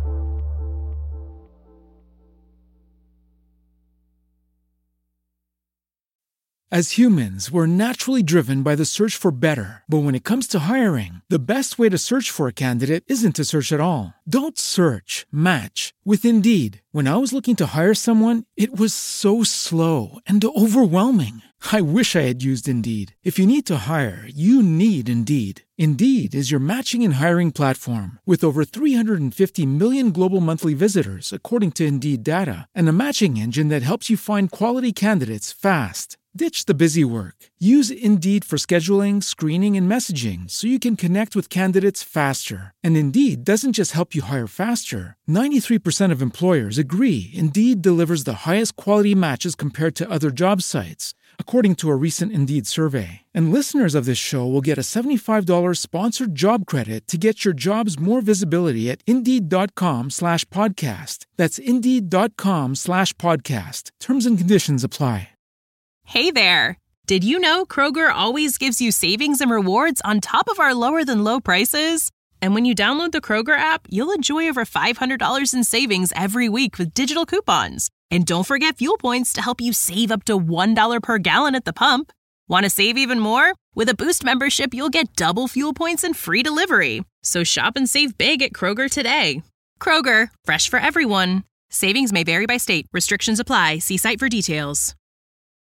Speaker 2: As humans, we're naturally driven by the search for better. But when it comes to hiring, the best way to search for a candidate isn't to search at all. Don't search, match with Indeed. When I was looking to hire someone, it was so slow and overwhelming. I wish I had used Indeed. If you need to hire, you need Indeed. Indeed is your matching and hiring platform with over three hundred fifty million global monthly visitors, according to Indeed data, and a matching engine that helps you find quality candidates fast. Ditch the busy work. Use Indeed for scheduling, screening, and messaging so you can connect with candidates faster. And Indeed doesn't just help you hire faster. ninety-three percent of employers agree Indeed delivers the highest quality matches compared to other job sites, according to a recent Indeed survey. And listeners of this show will get a seventy-five dollars sponsored job credit to get your jobs more visibility at Indeed.com slash podcast. That's Indeed.com slash podcast. Terms and conditions apply.
Speaker 5: Hey there! Did you know Kroger always gives you savings and rewards on top of our lower-than-low prices? And when you download the Kroger app, you'll enjoy over five hundred dollars in savings every week with digital coupons. And don't forget fuel points to help you save up to one dollar per gallon at the pump. Want to save even more? With a Boost membership, you'll get double fuel points and free delivery. So shop and save big at Kroger today. Kroger, fresh for everyone. Savings may vary by state. Restrictions apply. See site for details.